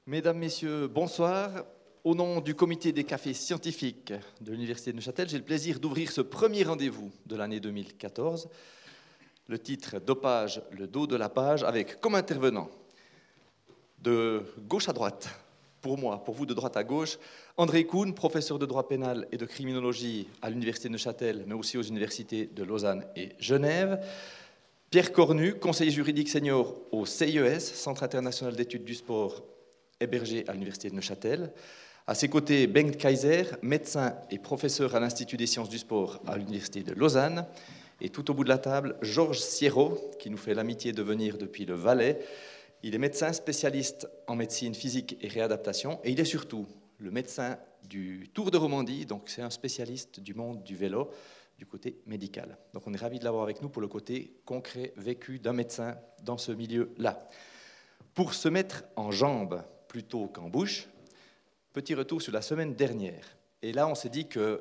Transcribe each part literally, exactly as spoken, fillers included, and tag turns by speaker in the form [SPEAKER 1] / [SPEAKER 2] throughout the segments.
[SPEAKER 1] Mesdames, Messieurs, bonsoir. Au nom du comité des cafés scientifiques de l'Université de Neuchâtel, j'ai le plaisir d'ouvrir ce premier rendez-vous de l'année deux mille quatorze. Le titre « Dopage, le dos de la page » avec comme intervenant de gauche à droite, pour moi, pour vous de droite à gauche, André Kuhn, professeur de droit pénal et de criminologie à l'Université de Neuchâtel, mais aussi aux universités de Lausanne et Genève. Pierre Cornu, conseiller juridique senior au C I E S, Centre international d'études du sport, hébergé à l'Université de Neuchâtel. À ses côtés, Bengt Kaiser, médecin et professeur à l'Institut des sciences du sport à l'Université de Lausanne. Et tout au bout de la table, Georges Sierro, qui nous fait l'amitié de venir depuis le Valais. Il est médecin spécialiste en médecine physique et réadaptation. Et il est surtout le médecin du Tour de Romandie, donc c'est un spécialiste du monde du vélo, du côté médical. Donc on est ravis de l'avoir avec nous pour le côté concret, vécu d'un médecin dans ce milieu-là. Pour se mettre en jambes plutôt qu'en bouche, petit retour sur la semaine dernière. Et là, on s'est dit que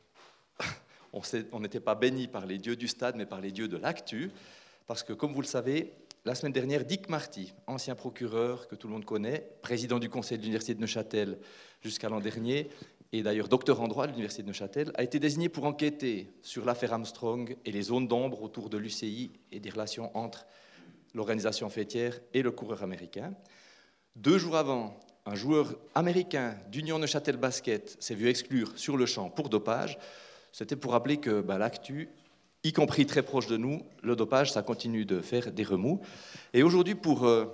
[SPEAKER 1] on n'était pas béni par les dieux du stade, mais par les dieux de l'actu, parce que, comme vous le savez, la semaine dernière, Dick Marty, ancien procureur que tout le monde connaît, président du conseil de l'Université de Neuchâtel jusqu'à l'an dernier, et d'ailleurs docteur en droit à l'Université de Neuchâtel, a été désigné pour enquêter sur l'affaire Armstrong et les zones d'ombre autour de l'U C I et des relations entre l'organisation fêtière et le coureur américain. Deux jours avant, un joueur américain d'Union Neuchâtel Basket s'est vu exclure sur le champ pour dopage. C'était pour rappeler que bah, l'actu, y compris très proche de nous, le dopage, ça continue de faire des remous. Et aujourd'hui, pour, euh,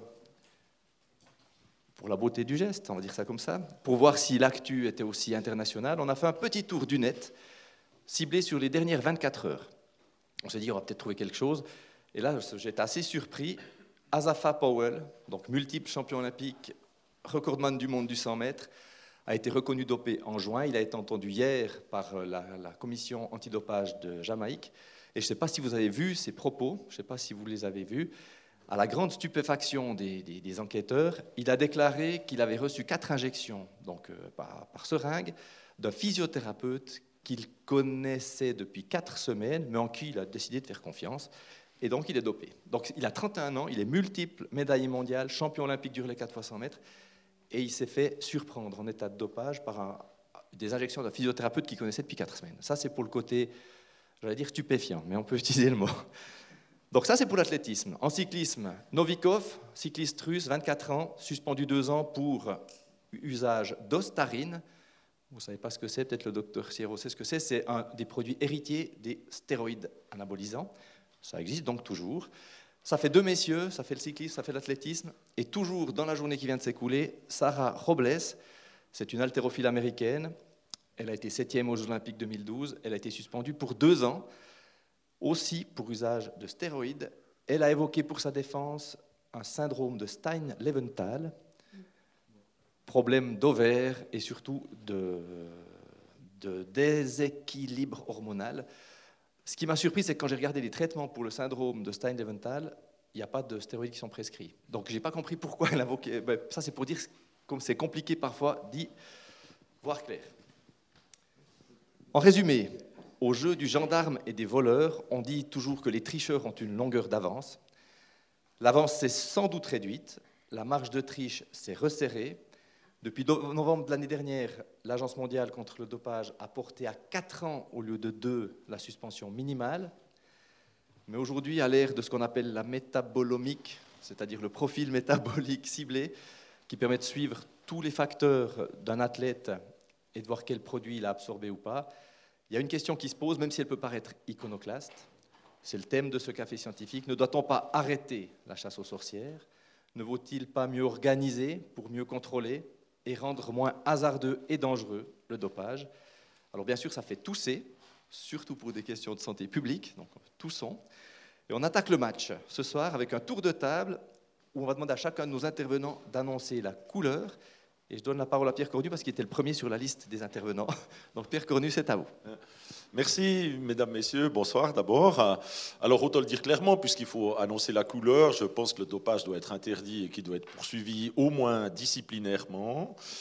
[SPEAKER 1] pour la beauté du geste, on va dire ça comme ça, pour voir si l'actu était aussi internationale, on a fait un petit tour du net, ciblé sur les dernières vingt-quatre heures. On s'est dit, on va peut-être trouver quelque chose. Et là, j'étais assez surpris. Asafa Powell, donc multiple champion olympique, recordman du monde du cent mètres, a été reconnu dopé en juin. Il a été entendu hier par la, la commission antidopage de Jamaïque. Et je ne sais pas si vous avez vu ses propos, je ne sais pas si vous les avez vus. À la grande stupéfaction des, des, des enquêteurs, il a déclaré qu'il avait reçu quatre injections donc, euh, par, par seringue d'un physiothérapeute qu'il connaissait depuis quatre semaines, mais en qui il a décidé de faire confiance. Et donc, il est dopé. Donc, il a trente et un ans, il est multiple médaillé mondial, champion olympique du relais quatre fois cent mètres, et il s'est fait surprendre en état de dopage par un, des injections d'un physiothérapeute qu'il connaissait depuis quatre semaines. Ça, c'est pour le côté, j'allais dire stupéfiant, mais on peut utiliser le mot. Donc ça, c'est pour l'athlétisme. En cyclisme, Novikov, cycliste russe, vingt-quatre ans, suspendu deux ans pour usage d'ostarine. Vous ne savez pas ce que c'est, peut-être le docteur Sierro sait ce que c'est. C'est un des produits héritiers des stéroïdes anabolisants. Ça existe donc toujours. Ça fait deux messieurs, ça fait le cyclisme, ça fait l'athlétisme. Et toujours dans la journée qui vient de s'écouler, Sarah Robles, c'est une haltérophile américaine. Elle a été septième aux Jeux Olympiques deux mille douze. Elle a été suspendue pour deux ans, aussi pour usage de stéroïdes. Elle a évoqué pour sa défense un syndrome de Stein-Leventhal, problème d'ovaire et surtout de, de déséquilibre hormonal. Ce qui m'a surpris, c'est que quand j'ai regardé les traitements pour le syndrome de Stein-Leventhal, il n'y a pas de stéroïdes qui sont prescrits. Donc, je n'ai pas compris pourquoi elle invoquait. Ben, ça, c'est pour dire comme c'est compliqué parfois d'y voir clair. En résumé, au jeu du gendarme et des voleurs, on dit toujours que les tricheurs ont une longueur d'avance. L'avance s'est sans doute réduite, la marge de triche s'est resserrée. Depuis novembre de l'année dernière, l'Agence mondiale contre le dopage a porté à quatre ans au lieu de deux la suspension minimale. Mais aujourd'hui, à l'ère de ce qu'on appelle la métabolomique, c'est-à-dire le profil métabolique ciblé, qui permet de suivre tous les facteurs d'un athlète et de voir quel produit il a absorbé ou pas, il y a une question qui se pose, même si elle peut paraître iconoclaste. C'est le thème de ce café scientifique. Ne doit-on pas arrêter la chasse aux sorcières? Ne vaut-il pas mieux organiser pour mieux contrôler et rendre moins hasardeux et dangereux le dopage? Alors bien sûr, ça fait tousser, surtout pour des questions de santé publique, donc toussons. Et on attaque le match ce soir avec un tour de table où on va demander à chacun de nos intervenants d'annoncer la couleur. Et je donne la parole à Pierre Cornu parce qu'il était le premier sur la liste des intervenants. Donc Pierre Cornu, c'est à vous.
[SPEAKER 2] Merci, mesdames, messieurs. Bonsoir d'abord. Alors, autant le dire clairement, puisqu'il faut annoncer la couleur, je pense que le dopage doit être interdit et qu'il doit être poursuivi au moins disciplinairement.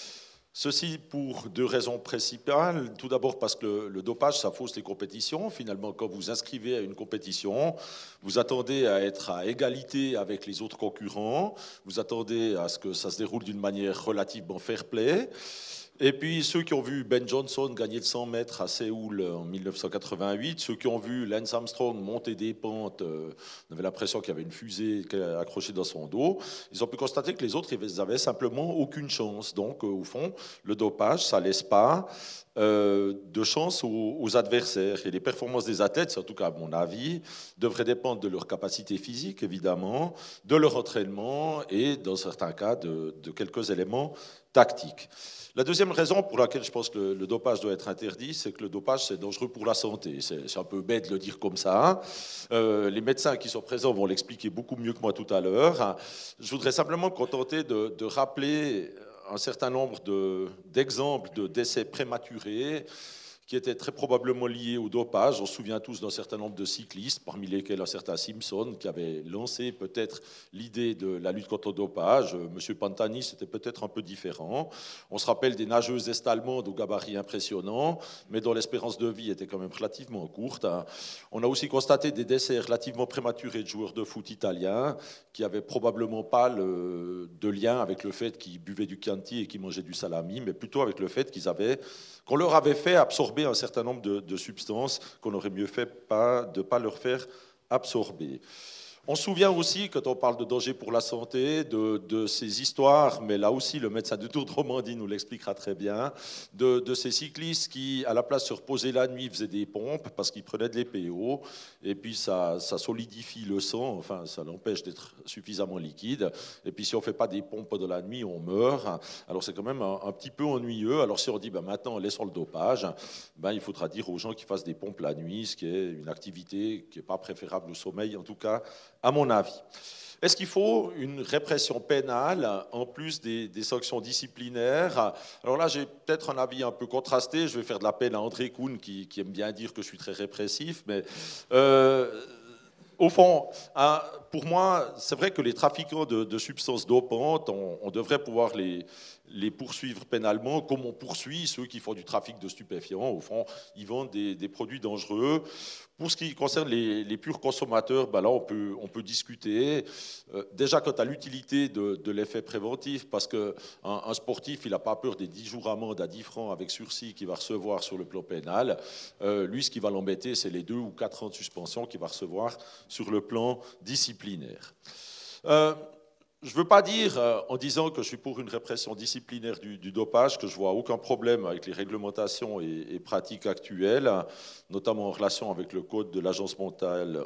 [SPEAKER 2] Ceci pour deux raisons principales. Tout d'abord parce que le, le dopage, ça fausse les compétitions. Finalement, quand vous inscrivez à une compétition, vous attendez à être à égalité avec les autres concurrents, vous attendez à ce que ça se déroule d'une manière relativement fair-play. Et puis ceux qui ont vu Ben Johnson gagner le cent mètres à Séoul en mille neuf cent quatre-vingt-huit, ceux qui ont vu Lance Armstrong monter des pentes, euh, on avait l'impression qu'il y avait une fusée accrochée dans son dos, ils ont pu constater que les autres, ils n'avaient simplement aucune chance. Donc euh, au fond, le dopage, ça ne laisse pas euh, de chance aux, aux adversaires. Et les performances des athlètes, en tout cas à mon avis, devraient dépendre de leur capacité physique, évidemment, de leur entraînement et dans certains cas de, de quelques éléments tactiques. La deuxième raison pour laquelle je pense que le, le dopage doit être interdit, c'est que le dopage, c'est dangereux pour la santé. C'est, c'est un peu bête de le dire comme ça. Euh, les médecins qui sont présents vont l'expliquer beaucoup mieux que moi tout à l'heure. Je voudrais simplement me contenter de, de rappeler un certain nombre de, d'exemples de décès prématurés qui étaient très probablement liés au dopage. On se souvient tous d'un certain nombre de cyclistes, parmi lesquels un certain Simpson, qui avait lancé peut-être l'idée de la lutte contre le dopage. Monsieur Pantani, c'était peut-être un peu différent. On se rappelle des nageuses est-allemandes au gabarit impressionnant, mais dont l'espérance de vie était quand même relativement courte. On a aussi constaté des décès relativement prématurés de joueurs de foot italiens qui n'avaient probablement pas le, de lien avec le fait qu'ils buvaient du Chianti et qu'ils mangeaient du salami, mais plutôt avec le fait qu'ils avaient, qu'on leur avait fait absorber un certain nombre de, de substances qu'on aurait mieux fait pas, de ne pas leur faire absorber. On se souvient aussi, quand on parle de danger pour la santé, de, de ces histoires, mais là aussi le médecin du Tour de Romandie nous l'expliquera très bien, de, de ces cyclistes qui, à la place de se reposer la nuit, faisaient des pompes parce qu'ils prenaient de l'E P O, et puis ça, ça solidifie le sang, enfin ça l'empêche d'être suffisamment liquide, et puis si on ne fait pas des pompes de la nuit, on meurt. Alors c'est quand même un, un petit peu ennuyeux. Alors si on dit ben, maintenant laissons le dopage, ben, il faudra dire aux gens qu'ils fassent des pompes la nuit, ce qui est une activité qui n'est pas préférable au sommeil, en tout cas à mon avis. Est-ce qu'il faut une répression pénale en plus des, des sanctions disciplinaires? Alors là, j'ai peut-être un avis un peu contrasté. Je vais faire de la peine à André Kuhn, qui, qui aime bien dire que je suis très répressif, mais euh, au fond, hein, pour moi, c'est vrai que les trafiquants de, de substances dopantes, on, on devrait pouvoir les, les poursuivre pénalement, comme on poursuit ceux qui font du trafic de stupéfiants. Au fond, ils vendent des, des produits dangereux. Pour ce qui concerne les, les purs consommateurs, ben là, on peut, on peut discuter. Euh, déjà, quant à l'utilité de, de l'effet préventif, parce qu'un un sportif, il n'a pas peur des dix jours amende à dix francs avec sursis qu'il va recevoir sur le plan pénal. Euh, lui, ce qui va l'embêter, c'est les deux ou quatre ans de suspension qu'il va recevoir sur le plan disciplinaire. Euh, Je ne veux pas dire, euh, en disant que je suis pour une répression disciplinaire du, du dopage, que je vois aucun problème avec les réglementations et, et pratiques actuelles, notamment en relation avec le code de l'Agence mondiale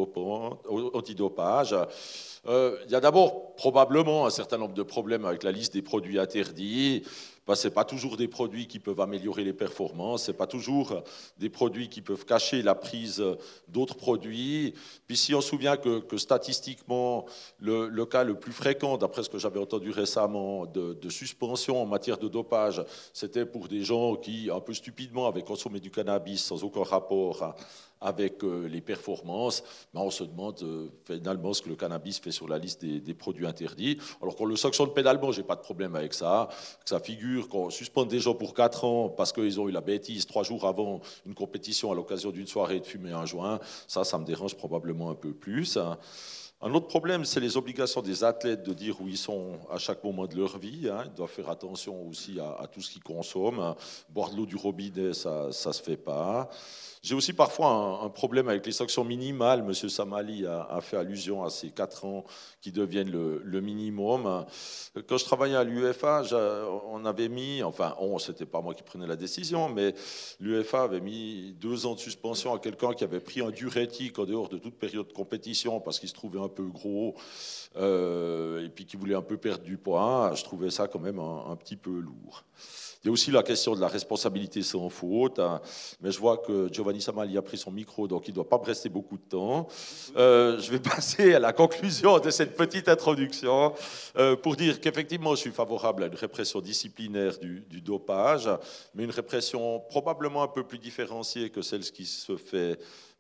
[SPEAKER 2] antidopage. Euh, il y a d'abord probablement un certain nombre de problèmes avec la liste des produits interdits. Ben, ce n'est pas toujours des produits qui peuvent améliorer les performances, ce n'est pas toujours des produits qui peuvent cacher la prise d'autres produits. Puis si on se souvient que, que statistiquement, le, le cas le plus fréquent, d'après ce que j'avais entendu récemment, de, de suspension en matière de dopage, c'était pour des gens qui, un peu stupidement, avaient consommé du cannabis sans aucun rapport avec les performances, ben on se demande euh, finalement ce que le cannabis fait sur la liste des, des produits interdits. Alors qu'on le sanctionne pénalement, je n'ai pas de problème avec ça. Que ça figure qu'on suspende des gens pour quatre ans parce qu'ils ont eu la bêtise trois jours avant une compétition à l'occasion d'une soirée de fumer un joint, ça, ça me dérange probablement un peu plus. Un autre problème, c'est les obligations des athlètes de dire où ils sont à chaque moment de leur vie. Hein. Ils doivent faire attention aussi à, à tout ce qu'ils consomment. Boire de l'eau du robinet, ça ne se fait pas. J'ai aussi parfois un, un problème avec les sanctions minimales. Monsieur Samali a, a fait allusion à ces quatre ans qui deviennent le, le minimum. Quand je travaillais à l'U E F A, on avait mis, enfin, on, c'était pas moi qui prenais la décision, mais l'U E F A avait mis deux ans de suspension à quelqu'un qui avait pris un diurétique en dehors de toute période de compétition parce qu'il se trouvait un peu gros euh, et puis qui voulait un peu perdre du poids. Je trouvais ça quand même un, un petit peu lourd. Il y a aussi la question de la responsabilité sans faute, hein, mais je vois que Giovanni Samali a pris son micro, donc il ne doit pas me rester beaucoup de temps. Euh, je vais passer à la conclusion de cette petite introduction euh, pour dire qu'effectivement, je suis favorable à une répression disciplinaire du, du dopage, mais une répression probablement un peu plus différenciée que celle qui se fait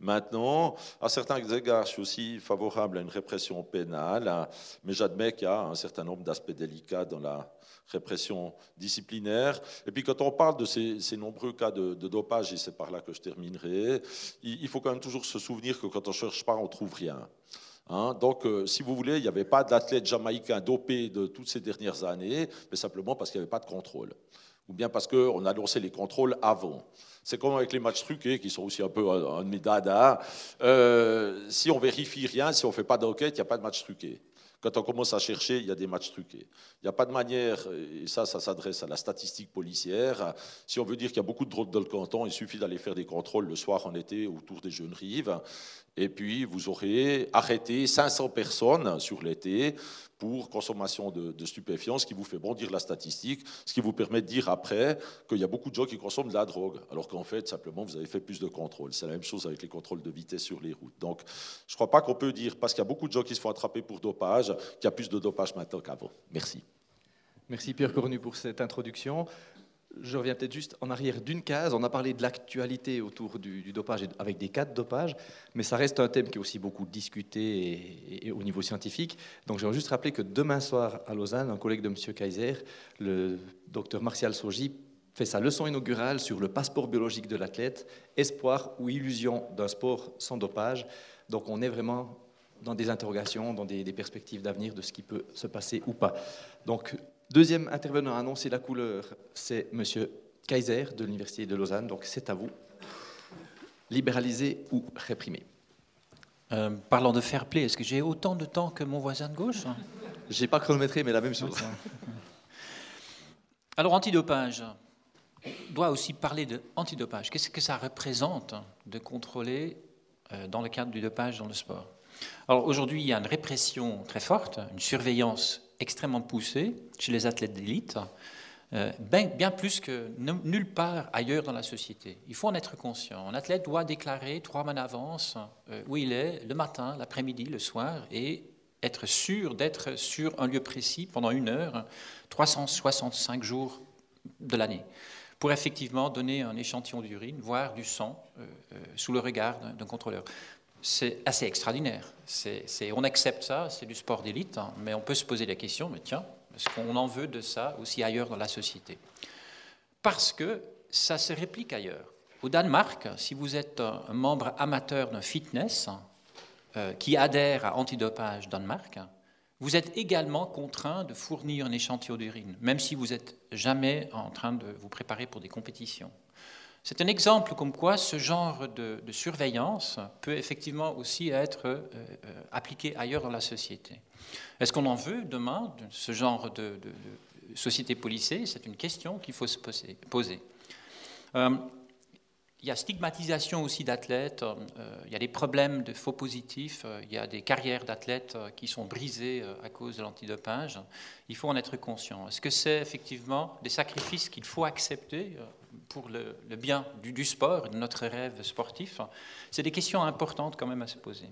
[SPEAKER 2] Maintenant, à certains égards, je suis aussi favorable à une répression pénale, mais j'admets qu'il y a un certain nombre d'aspects délicats dans la répression disciplinaire. Et puis quand on parle de ces, ces nombreux cas de, de dopage, et c'est par là que je terminerai, il, il faut quand même toujours se souvenir que quand on ne cherche pas, on ne trouve rien. Hein, donc, euh, si vous voulez, il n'y avait pas d'athlète jamaïcain dopé de toutes ces dernières années, mais simplement parce qu'il n'y avait pas de contrôle. Ou bien parce qu'on annonçait les contrôles avant. C'est comme avec les matchs truqués, qui sont aussi un peu un, un de mes dadas. Euh, si on vérifie rien, si on ne fait pas d'enquête, il n'y a pas de match truqué. Quand on commence à chercher, il y a des matchs truqués. Il n'y a pas de manière, et ça, ça s'adresse à la statistique policière. Si on veut dire qu'il y a beaucoup de drogues dans le canton, il suffit d'aller faire des contrôles le soir en été autour des jeunes rives. Et puis, vous aurez arrêté cinq cents personnes sur l'été pour consommation de, de stupéfiants, ce qui vous fait bondir la statistique, ce qui vous permet de dire après qu'il y a beaucoup de gens qui consomment de la drogue, alors qu'en fait, simplement, vous avez fait plus de contrôles. C'est la même chose avec les contrôles de vitesse sur les routes. Donc, je ne crois pas qu'on peut dire, parce qu'il y a beaucoup de gens qui se font attraper pour dopage, qu'il y a plus de dopage maintenant qu'avant. Merci.
[SPEAKER 1] Merci Pierre Cornu pour cette introduction. Je reviens peut-être juste en arrière d'une case. On a parlé de l'actualité autour du, du dopage avec des cas de dopage, mais ça reste un thème qui est aussi beaucoup discuté et, et au niveau scientifique. Donc j'aimerais juste rappeler que demain soir à Lausanne, un collègue de M. Kaiser, le docteur Martial Saugy, fait sa leçon inaugurale sur le passeport biologique de l'athlète, espoir ou illusion d'un sport sans dopage. Donc on est vraiment dans des interrogations, dans des, des perspectives d'avenir de ce qui peut se passer ou pas. Donc, deuxième intervenant à annoncer la couleur, c'est M. Kaiser de l'Université de Lausanne. Donc, c'est à vous. Libéraliser ou réprimer?
[SPEAKER 3] euh, Parlant de fair play, est-ce que j'ai autant de temps que mon voisin de gauche?
[SPEAKER 1] Je n'ai pas chronométré, mais la même chose.
[SPEAKER 3] Alors, antidopage. On doit aussi parler de antidopage. Qu'est-ce que ça représente de contrôler euh, dans le cadre du dopage dans le sport? Alors aujourd'hui, il y a une répression très forte, une surveillance extrêmement poussée chez les athlètes d'élite, euh, bien, bien plus que nulle part ailleurs dans la société. Il faut en être conscient. Un athlète doit déclarer trois mois d'avance euh, où il est le matin, l'après-midi, le soir, et être sûr d'être sur un lieu précis pendant une heure, trois cent soixante-cinq jours de l'année, pour effectivement donner un échantillon d'urine, voire du sang, euh, euh, sous le regard d'un, d'un contrôleur. C'est assez extraordinaire. C'est, c'est, on accepte ça, c'est du sport d'élite, hein, mais on peut se poser la question, mais tiens, est-ce qu'on en veut de ça aussi ailleurs dans la société? Parce que ça se réplique ailleurs. Au Danemark, si vous êtes un membre amateur d'un fitness euh, qui adhère à Antidopage Danemark, vous êtes également contraint de fournir un échantillon d'urine, même si vous n'êtes jamais en train de vous préparer pour des compétitions. C'est un exemple comme quoi ce genre de, de surveillance peut effectivement aussi être euh, euh, appliqué ailleurs dans la société. Est-ce qu'on en veut demain de ce genre de, de, de société policée? C'est une question qu'il faut se poser. poser. Euh, il y a stigmatisation aussi d'athlètes, euh, il y a des problèmes de faux positifs, euh, il y a des carrières d'athlètes euh, qui sont brisées euh, à cause de l'antidopage. Il faut en être conscient. Est-ce que c'est effectivement des sacrifices qu'il faut accepter euh, pour le, le bien du, du sport, de notre rêve sportif? C'est des questions importantes quand même à se poser.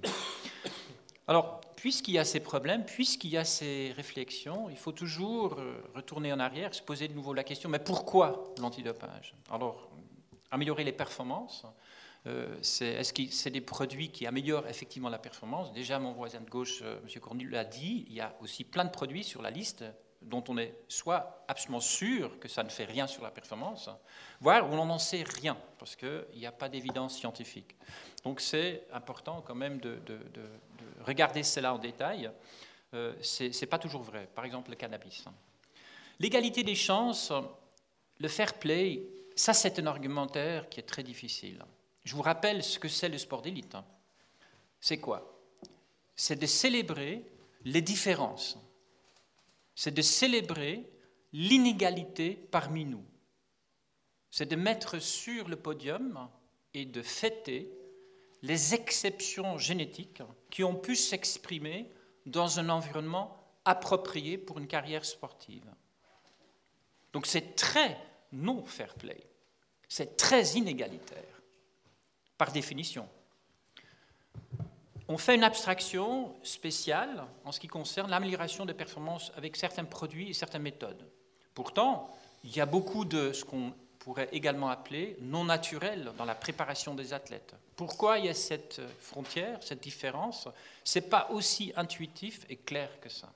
[SPEAKER 3] Alors, puisqu'il y a ces problèmes, puisqu'il y a ces réflexions, il faut toujours retourner en arrière, se poser de nouveau la question, mais pourquoi l'antidopage? Alors, améliorer les performances, euh, c'est, est-ce que c'est des produits qui améliorent effectivement la performance? Déjà, mon voisin de gauche, euh, M. Cornu, l'a dit, il y a aussi plein de produits sur la liste dont on est soit absolument sûr que ça ne fait rien sur la performance, voire où on n'en sait rien, parce qu'il n'y a pas d'évidence scientifique. Donc c'est important quand même de, de, de, de regarder cela en détail. Euh, c'est, c'est pas toujours vrai. Par exemple, le cannabis. L'égalité des chances, le fair play, ça c'est un argumentaire qui est très difficile. Je vous rappelle ce que c'est le sport d'élite. C'est quoi? C'est de célébrer les différences. C'est de célébrer l'inégalité parmi nous. C'est de mettre sur le podium et de fêter les exceptions génétiques qui ont pu s'exprimer dans un environnement approprié pour une carrière sportive. Donc c'est très non fair play, c'est très inégalitaire, par définition. On fait une abstraction spéciale en ce qui concerne l'amélioration des performances avec certains produits et certaines méthodes. Pourtant, il y a beaucoup de ce qu'on pourrait également appeler non naturel dans la préparation des athlètes. Pourquoi il y a cette frontière, cette différence? Ce n'est pas aussi intuitif et clair que ça.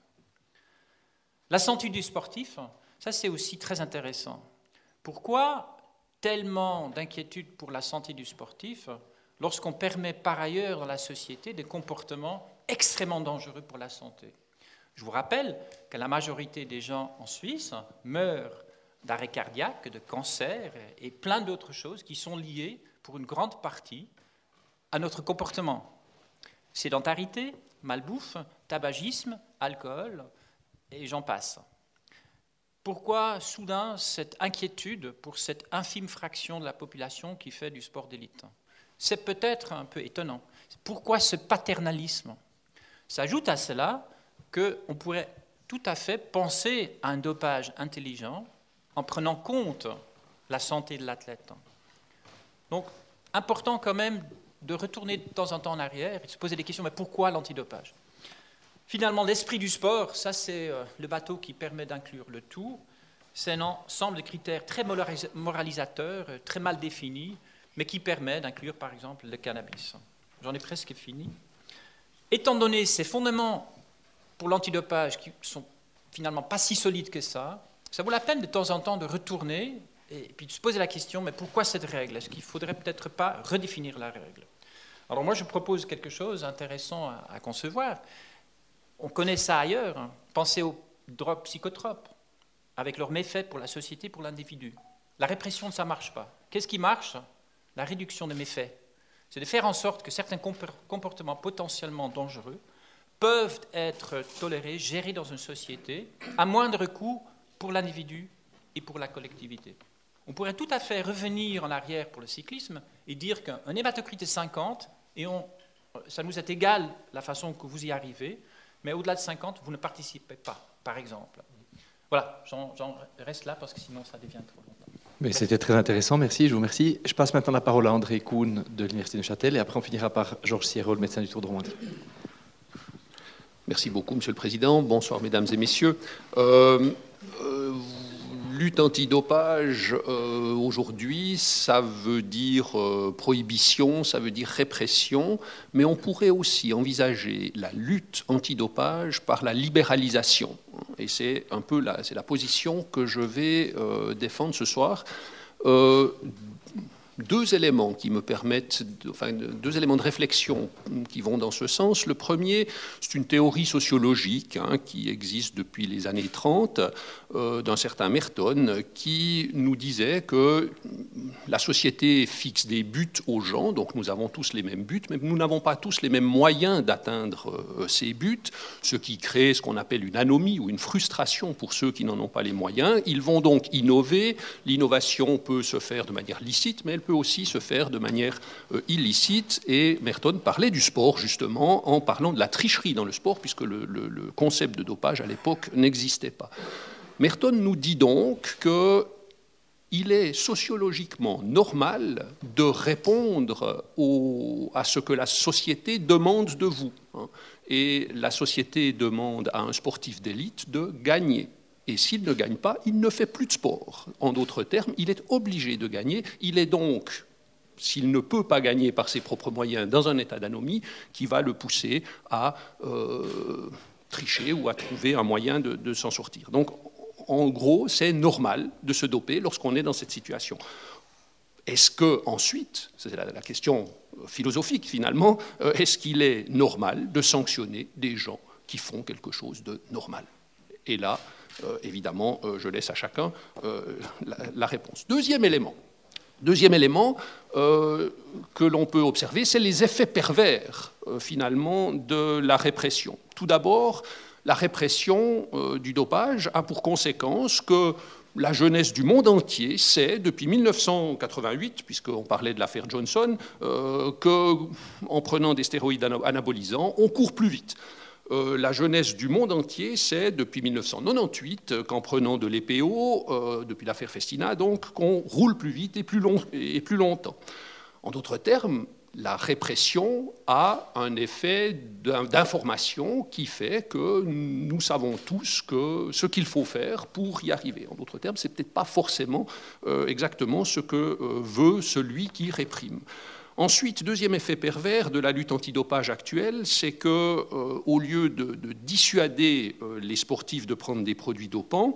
[SPEAKER 3] La santé du sportif, ça c'est aussi très intéressant. Pourquoi tellement d'inquiétude pour la santé du sportif lorsqu'on permet par ailleurs dans la société des comportements extrêmement dangereux pour la santé? Je vous rappelle que la majorité des gens en Suisse meurent d'arrêt cardiaque, de cancer et plein d'autres choses qui sont liées pour une grande partie à notre comportement. Sédentarité, malbouffe, tabagisme, alcool, et j'en passe. Pourquoi soudain cette inquiétude pour cette infime fraction de la population qui fait du sport d'élite? C'est peut-être un peu étonnant. Pourquoi ce paternalisme? S'ajoute à cela qu'on pourrait tout à fait penser à un dopage intelligent en prenant compte la santé de l'athlète. Donc, important quand même de retourner de temps en temps en arrière et de se poser des questions, mais pourquoi l'antidopage? Finalement, l'esprit du sport, ça c'est le bateau qui permet d'inclure le tout. C'est un ensemble de critères très moralisateurs, très mal définis, mais qui permet d'inclure par exemple le cannabis. J'en ai presque fini. Étant donné ces fondements pour l'antidopage qui sont finalement pas si solides que ça, ça vaut la peine de temps en temps de retourner et puis de se poser la question, mais pourquoi cette règle? Est-ce qu'il ne faudrait peut-être pas redéfinir la règle? Alors moi, je propose quelque chose d'intéressant à, à concevoir. On connaît ça ailleurs. Hein. Pensez aux drogues psychotropes, avec leurs méfaits pour la société, pour l'individu. La répression, ça ne marche pas. Qu'est-ce qui marche? La réduction des méfaits. C'est de faire en sorte que certains comportements potentiellement dangereux peuvent être tolérés, gérés dans une société, à moindre coût pour l'individu et pour la collectivité. On pourrait tout à fait revenir en arrière pour le cyclisme et dire qu'un hématocrit est cinquante et on, ça nous est égal la façon que vous y arrivez, mais au-delà de cinquante, vous ne participez pas, par exemple. Voilà, j'en, j'en reste là parce que sinon ça devient trop longtemps.
[SPEAKER 1] Mais c'était très intéressant, merci, je vous remercie. Je passe maintenant la parole à André Kuhn de l'Université de Neuchâtel et après on finira par Georges Sierrault, le médecin du Tour de Romandie.
[SPEAKER 4] Merci beaucoup, Monsieur le Président. Bonsoir, Mesdames et Messieurs. Euh, euh, lutte antidopage, euh, aujourd'hui, ça veut dire euh, prohibition, ça veut dire répression, mais on pourrait aussi envisager la lutte antidopage par la libéralisation. Et c'est un peu la, c'est la position que je vais euh, défendre ce soir. Euh, Deux éléments qui me permettent, de, enfin, deux éléments de réflexion qui vont dans ce sens. Le premier, c'est une théorie sociologique hein, qui existe depuis les années trente euh, d'un certain Merton qui nous disait que la société fixe des buts aux gens, donc nous avons tous les mêmes buts, mais nous n'avons pas tous les mêmes moyens d'atteindre euh, ces buts, ce qui crée ce qu'on appelle une anomie ou une frustration pour ceux qui n'en ont pas les moyens. Ils vont donc innover. L'innovation peut se faire de manière licite, mais elle peut aussi se faire de manière euh, illicite. Et Merton parlait du sport, justement, en parlant de la tricherie dans le sport, puisque le, le, le concept de dopage, à l'époque, n'existait pas. Merton nous dit donc qu'il est sociologiquement normal de répondre au, à ce que la société demande de vous. Hein. Et la société demande à un sportif d'élite de gagner. Et s'il ne gagne pas, il ne fait plus de sport. En d'autres termes, il est obligé de gagner. Il est donc, s'il ne peut pas gagner par ses propres moyens, dans un état d'anomie qui va le pousser à euh, tricher ou à trouver un moyen de, de s'en sortir. Donc, en gros, c'est normal de se doper lorsqu'on est dans cette situation. Est-ce qu'ensuite, c'est la, la question philosophique finalement, euh, est-ce qu'il est normal de sanctionner des gens qui font quelque chose de normal? Et là, Euh, évidemment, euh, je laisse à chacun euh, la, la réponse. Deuxième élément, Deuxième élément euh, que l'on peut observer, c'est les effets pervers, euh, finalement, de la répression. Tout d'abord, la répression euh, du dopage a pour conséquence que la jeunesse du monde entier sait, depuis mille neuf cent quatre-vingt-huit, puisqu'on parlait de l'affaire Johnson, euh, qu'en prenant des stéroïdes anabolisants, on court plus vite. Euh, la jeunesse du monde entier sait, depuis mille neuf cent quatre-vingt-dix-huit, qu'en prenant de l'E P O, euh, depuis l'affaire Festina, donc, qu'on roule plus vite et plus, long, et plus longtemps. En d'autres termes, la répression a un effet d'information qui fait que nous savons tous que ce qu'il faut faire pour y arriver. En d'autres termes, ce n'est peut-être pas forcément euh, exactement ce que euh, veut celui qui réprime. Ensuite, deuxième effet pervers de la lutte antidopage actuelle, c'est que, euh, au lieu de, de dissuader euh, les sportifs de prendre des produits dopants,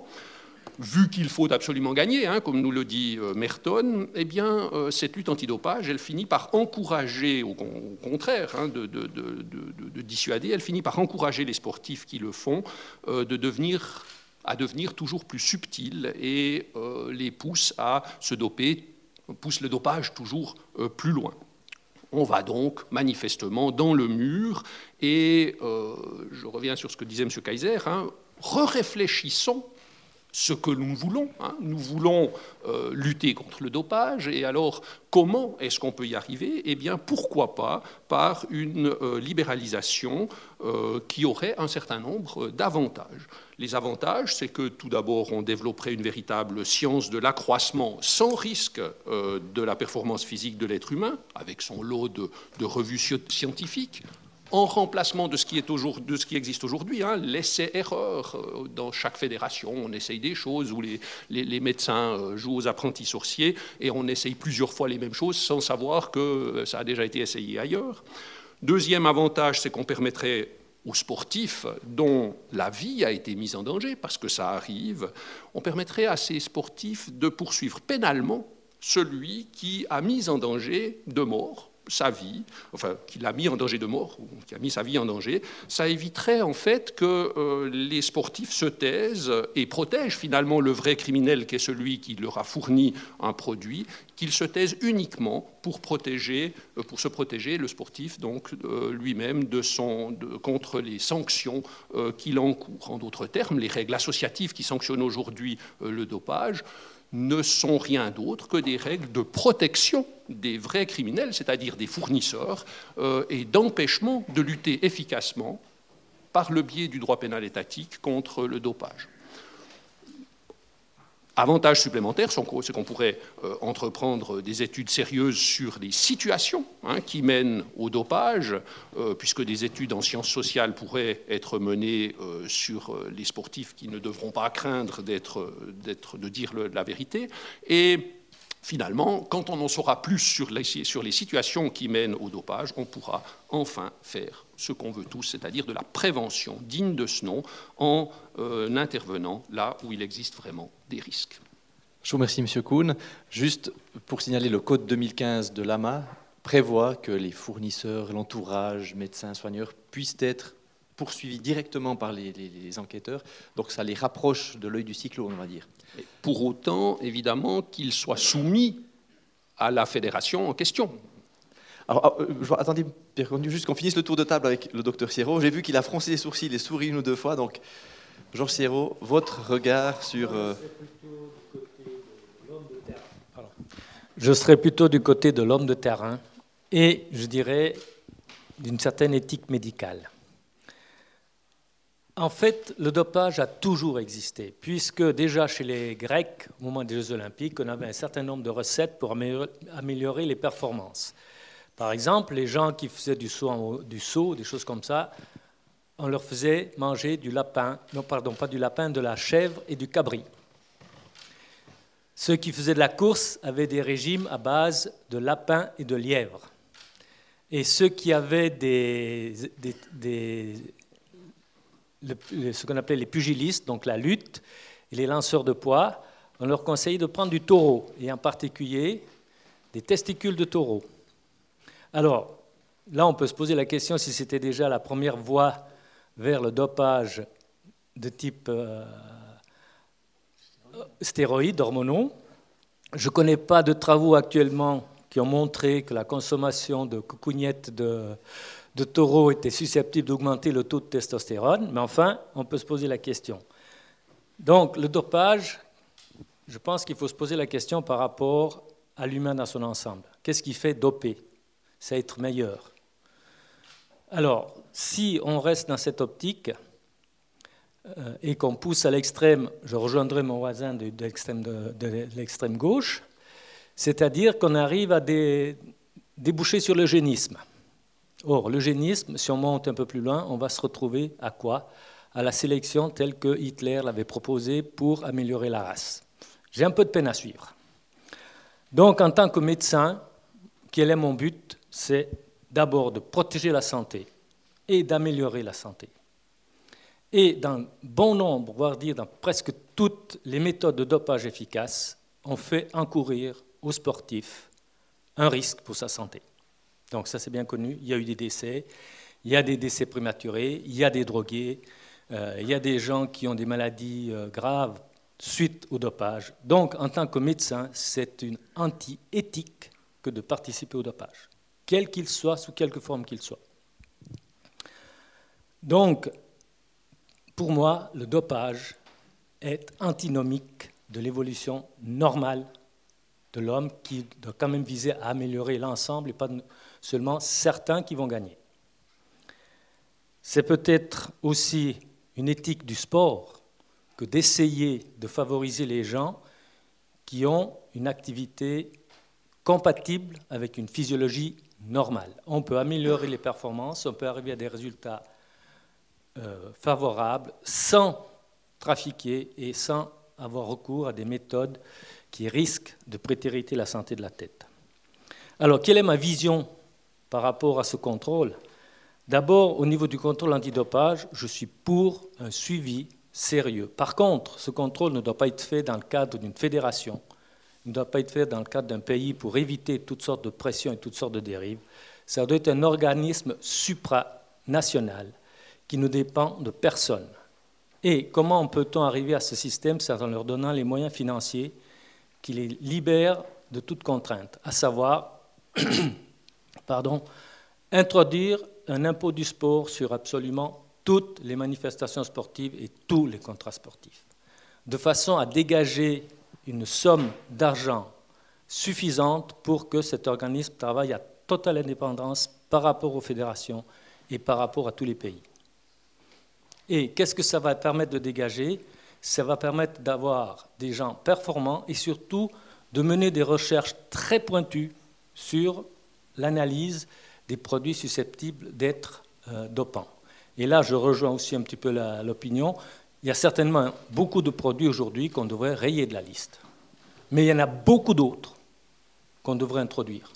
[SPEAKER 4] vu qu'il faut absolument gagner, hein, comme nous le dit euh, Merton, eh bien, euh, cette lutte antidopage, elle finit par encourager, au, au contraire hein, de, de, de, de, de dissuader, elle finit par encourager les sportifs qui le font euh, de devenir, à devenir toujours plus subtils et euh, les pousse à se doper, pousse le dopage toujours euh, plus loin. On va donc manifestement dans le mur et, euh, je reviens sur ce que disait M. Kaiser, hein, re-réfléchissons ce que nous voulons. Hein. Nous voulons euh, lutter contre le dopage, et alors comment est-ce qu'on peut y arriver? Eh bien, pourquoi pas par une euh, libéralisation euh, qui aurait un certain nombre d'avantages. Les avantages, c'est que tout d'abord, on développerait une véritable science de l'accroissement sans risque euh, de la performance physique de l'être humain, avec son lot de, de revues scientifiques, en remplacement de ce qui, est de ce qui existe aujourd'hui, hein, l'essai-erreur. Dans chaque fédération, on essaye des choses où les, les, les médecins jouent aux apprentis sorciers et on essaye plusieurs fois les mêmes choses sans savoir que ça a déjà été essayé ailleurs. Deuxième avantage, c'est qu'on permettrait aux sportifs dont la vie a été mise en danger, parce que ça arrive, on permettrait à ces sportifs de poursuivre pénalement celui qui a mis en danger de mort sa vie, enfin, qui l'a mis en danger de mort, ou qui a mis sa vie en danger. Ça éviterait en fait que euh, les sportifs se taisent et protègent finalement le vrai criminel qui est celui qui leur a fourni un produit, qu'ils se taisent uniquement pour protéger, euh, pour se protéger le sportif donc euh, lui-même de son, de, contre les sanctions euh, qu'il encourt. En d'autres termes, les règles associatives qui sanctionnent aujourd'hui euh, le dopage ne sont rien d'autre que des règles de protection des vrais criminels, c'est-à-dire des fournisseurs, euh, et d'empêchement de lutter efficacement par le biais du droit pénal étatique contre le dopage. Avantage supplémentaire, c'est qu'on pourrait euh, entreprendre des études sérieuses sur les situations hein, qui mènent au dopage, euh, puisque des études en sciences sociales pourraient être menées euh, sur euh, les sportifs qui ne devront pas craindre d'être, d'être, de dire le, la vérité. Et finalement, quand on en saura plus sur les, sur les situations qui mènent au dopage, on pourra enfin faire ce qu'on veut tous, c'est-à-dire de la prévention digne de ce nom, en euh, intervenant là où il existe vraiment des risques.
[SPEAKER 1] Je vous remercie, M. Kuhn. Juste pour signaler, le Code deux mille quinze de l'A M A prévoit que les fournisseurs, l'entourage, médecins, soigneurs puissent être poursuivis directement par les, les, les enquêteurs. Donc ça les rapproche de l'œil du cyclone, on va dire.
[SPEAKER 4] Pour autant, évidemment, qu'ils soient soumis à la fédération en question.
[SPEAKER 1] Alors, attendez, Pierre Connu, juste qu'on finisse le tour de table avec le docteur Sierraud. J'ai vu qu'il a froncé les sourcils et souri une ou deux fois. Donc, Georges Sierraud, votre regard sur... Euh...
[SPEAKER 5] Je serais plutôt du côté de l'homme de terrain et, je dirais, d'une certaine éthique médicale. En fait, le dopage a toujours existé, puisque déjà chez les Grecs, au moment des Jeux Olympiques, on avait un certain nombre de recettes pour améliorer les performances. Par exemple, les gens qui faisaient du saut, en, du saut, des choses comme ça, on leur faisait manger du lapin, non pardon, pas du lapin, de la chèvre et du cabri. Ceux qui faisaient de la course avaient des régimes à base de lapin et de lièvre. Et ceux qui avaient des, des, des, le, ce qu'on appelait les pugilistes, donc la lutte, et les lanceurs de poids, on leur conseillait de prendre du taureau, et en particulier des testicules de taureau. Alors, là, on peut se poser la question si c'était déjà la première voie vers le dopage de type euh, stéroïdes, hormonaux. Je ne connais pas de travaux actuellement qui ont montré que la consommation de coucougnettes de, de taureau était susceptible d'augmenter le taux de testostérone, mais enfin, on peut se poser la question. Donc, le dopage, je pense qu'il faut se poser la question par rapport à l'humain dans son ensemble. Qu'est-ce qui fait doper ? C'est être meilleur. Alors, si on reste dans cette optique euh, et qu'on pousse à l'extrême, je rejoindrai mon voisin de, de, l'extrême, de, de l'extrême gauche, c'est-à-dire qu'on arrive à des, déboucher sur l'eugénisme. Or, l'eugénisme, si on monte un peu plus loin, on va se retrouver à quoi? À la sélection telle que Hitler l'avait proposée pour améliorer la race. J'ai un peu de peine à suivre. Donc, en tant que médecin, quel est mon but? C'est d'abord de protéger la santé et d'améliorer la santé. Et dans bon nombre, voire dire dans presque toutes les méthodes de dopage efficaces, on fait encourir aux sportifs un risque pour sa santé. Donc ça c'est bien connu, il y a eu des décès, il y a des décès prématurés, il y a des drogués, euh, il y a des gens qui ont des maladies euh, graves suite au dopage. Donc en tant que médecin, c'est une anti-éthique que de participer au dopage, quel qu'il soit, sous quelque forme qu'il soit. Donc, pour moi, le dopage est antinomique de l'évolution normale de l'homme qui doit quand même viser à améliorer l'ensemble et pas seulement certains qui vont gagner. C'est peut-être aussi une éthique du sport que d'essayer de favoriser les gens qui ont une activité compatible avec une physiologie normale. On peut améliorer les performances, on peut arriver à des résultats euh, favorables sans trafiquer et sans avoir recours à des méthodes qui risquent de prétériter la santé de la tête. Alors, quelle est ma vision par rapport à ce contrôle? D'abord, au niveau du contrôle antidopage, je suis pour un suivi sérieux. Par contre, ce contrôle ne doit pas être fait dans le cadre d'une fédération, il ne doit pas être fait dans le cadre d'un pays pour éviter toutes sortes de pressions et toutes sortes de dérives. Ça doit être un organisme supranational qui ne dépend de personne. Et comment peut-on arriver à ce système? C'est en leur donnant les moyens financiers qui les libèrent de toute contrainte, à savoir pardon, introduire un impôt du sport sur absolument toutes les manifestations sportives et tous les contrats sportifs, de façon à dégager une somme d'argent suffisante pour que cet organisme travaille à totale indépendance par rapport aux fédérations et par rapport à tous les pays. Et qu'est-ce que ça va permettre de dégager? Ça va permettre d'avoir des gens performants et surtout de mener des recherches très pointues sur l'analyse des produits susceptibles d'être euh, dopants. Et là, je rejoins aussi un petit peu la, l'opinion. Il y a certainement beaucoup de produits aujourd'hui qu'on devrait rayer de la liste. Mais il y en a beaucoup d'autres qu'on devrait introduire.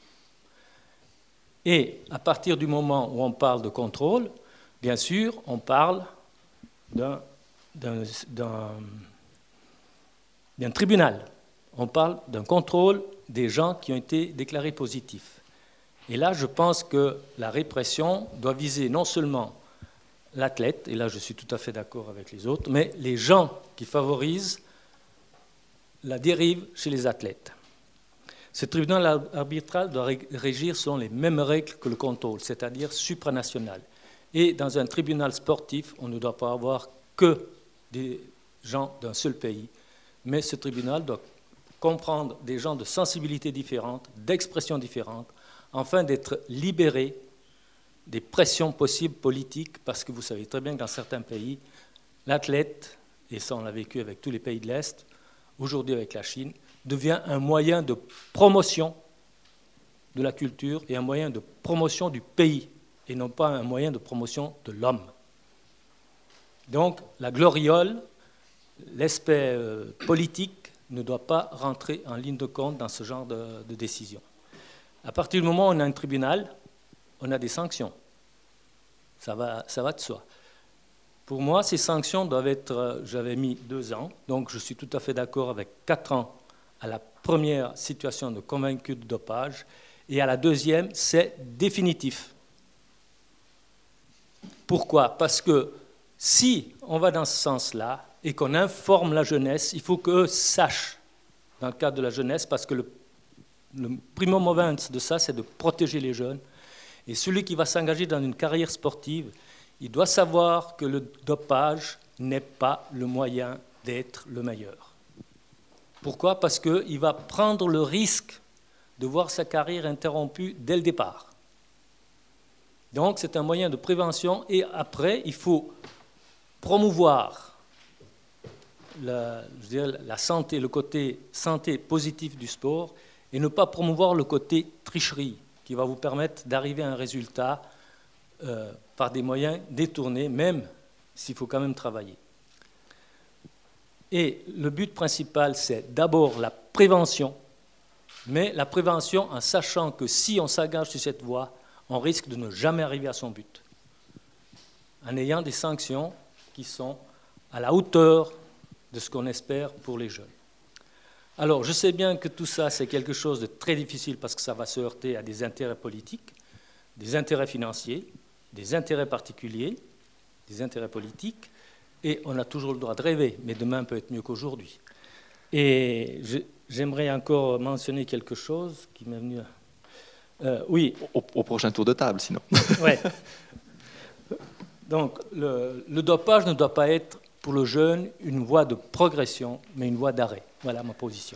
[SPEAKER 5] Et à partir du moment où on parle de contrôle, bien sûr, on parle d'un, d'un, d'un, d'un tribunal. On parle d'un contrôle des gens qui ont été déclarés positifs. Et là, je pense que la répression doit viser non seulement l'athlète, et là je suis tout à fait d'accord avec les autres, mais les gens qui favorisent la dérive chez les athlètes. Ce tribunal arbitral doit régir selon les mêmes règles que le contrôle, c'est-à-dire supranational. Et dans un tribunal sportif, on ne doit pas avoir que des gens d'un seul pays, mais ce tribunal doit comprendre des gens de sensibilités différentes, d'expressions différentes, afin d'être libérés des pressions possibles politiques, parce que vous savez très bien que dans certains pays, l'athlète, et ça on l'a vécu avec tous les pays de l'Est, aujourd'hui avec la Chine, devient un moyen de promotion de la culture et un moyen de promotion du pays, et non pas un moyen de promotion de l'homme. Donc la gloriole, l'aspect euh, politique ne doit pas rentrer en ligne de compte dans ce genre de, de décision. À partir du moment où on a un tribunal, on a des sanctions. Ça va, ça va de soi. Pour moi, ces sanctions doivent être, j'avais mis deux ans, donc je suis tout à fait d'accord avec quatre ans à la première situation de convaincu de dopage, et à la deuxième, c'est définitif. Pourquoi? Parce que si on va dans ce sens-là et qu'on informe la jeunesse, il faut qu'eux sachent, dans le cadre de la jeunesse, parce que le Le primo movens de ça, c'est de protéger les jeunes. Et celui qui va s'engager dans une carrière sportive, il doit savoir que le dopage n'est pas le moyen d'être le meilleur. Pourquoi? Parce qu'il va prendre le risque de voir sa carrière interrompue dès le départ. Donc c'est un moyen de prévention. Et après, il faut promouvoir la, je dirais, la santé, le côté santé positif du sport, et ne pas promouvoir le côté tricherie. qui va vous permettre d'arriver à un résultat euh, par des moyens détournés, même s'il faut quand même travailler. Et le but principal, c'est d'abord la prévention, mais la prévention en sachant que si on s'engage sur cette voie, on risque de ne jamais arriver à son but, en ayant des sanctions qui sont à la hauteur de ce qu'on espère pour les jeunes. Alors, je sais bien que tout ça, c'est quelque chose de très difficile parce que ça va se heurter à des intérêts politiques, des intérêts financiers, des intérêts particuliers, des intérêts politiques, et on a toujours le droit de rêver, mais demain peut être mieux qu'aujourd'hui. Et je, j'aimerais encore mentionner quelque chose qui m'est venu... Euh, oui.
[SPEAKER 1] Au, au prochain tour de table, sinon.
[SPEAKER 5] Ouais. Donc, le, le dopage ne doit pas être, pour le jeune, une voie de progression, mais une voie d'arrêt. Voilà ma position.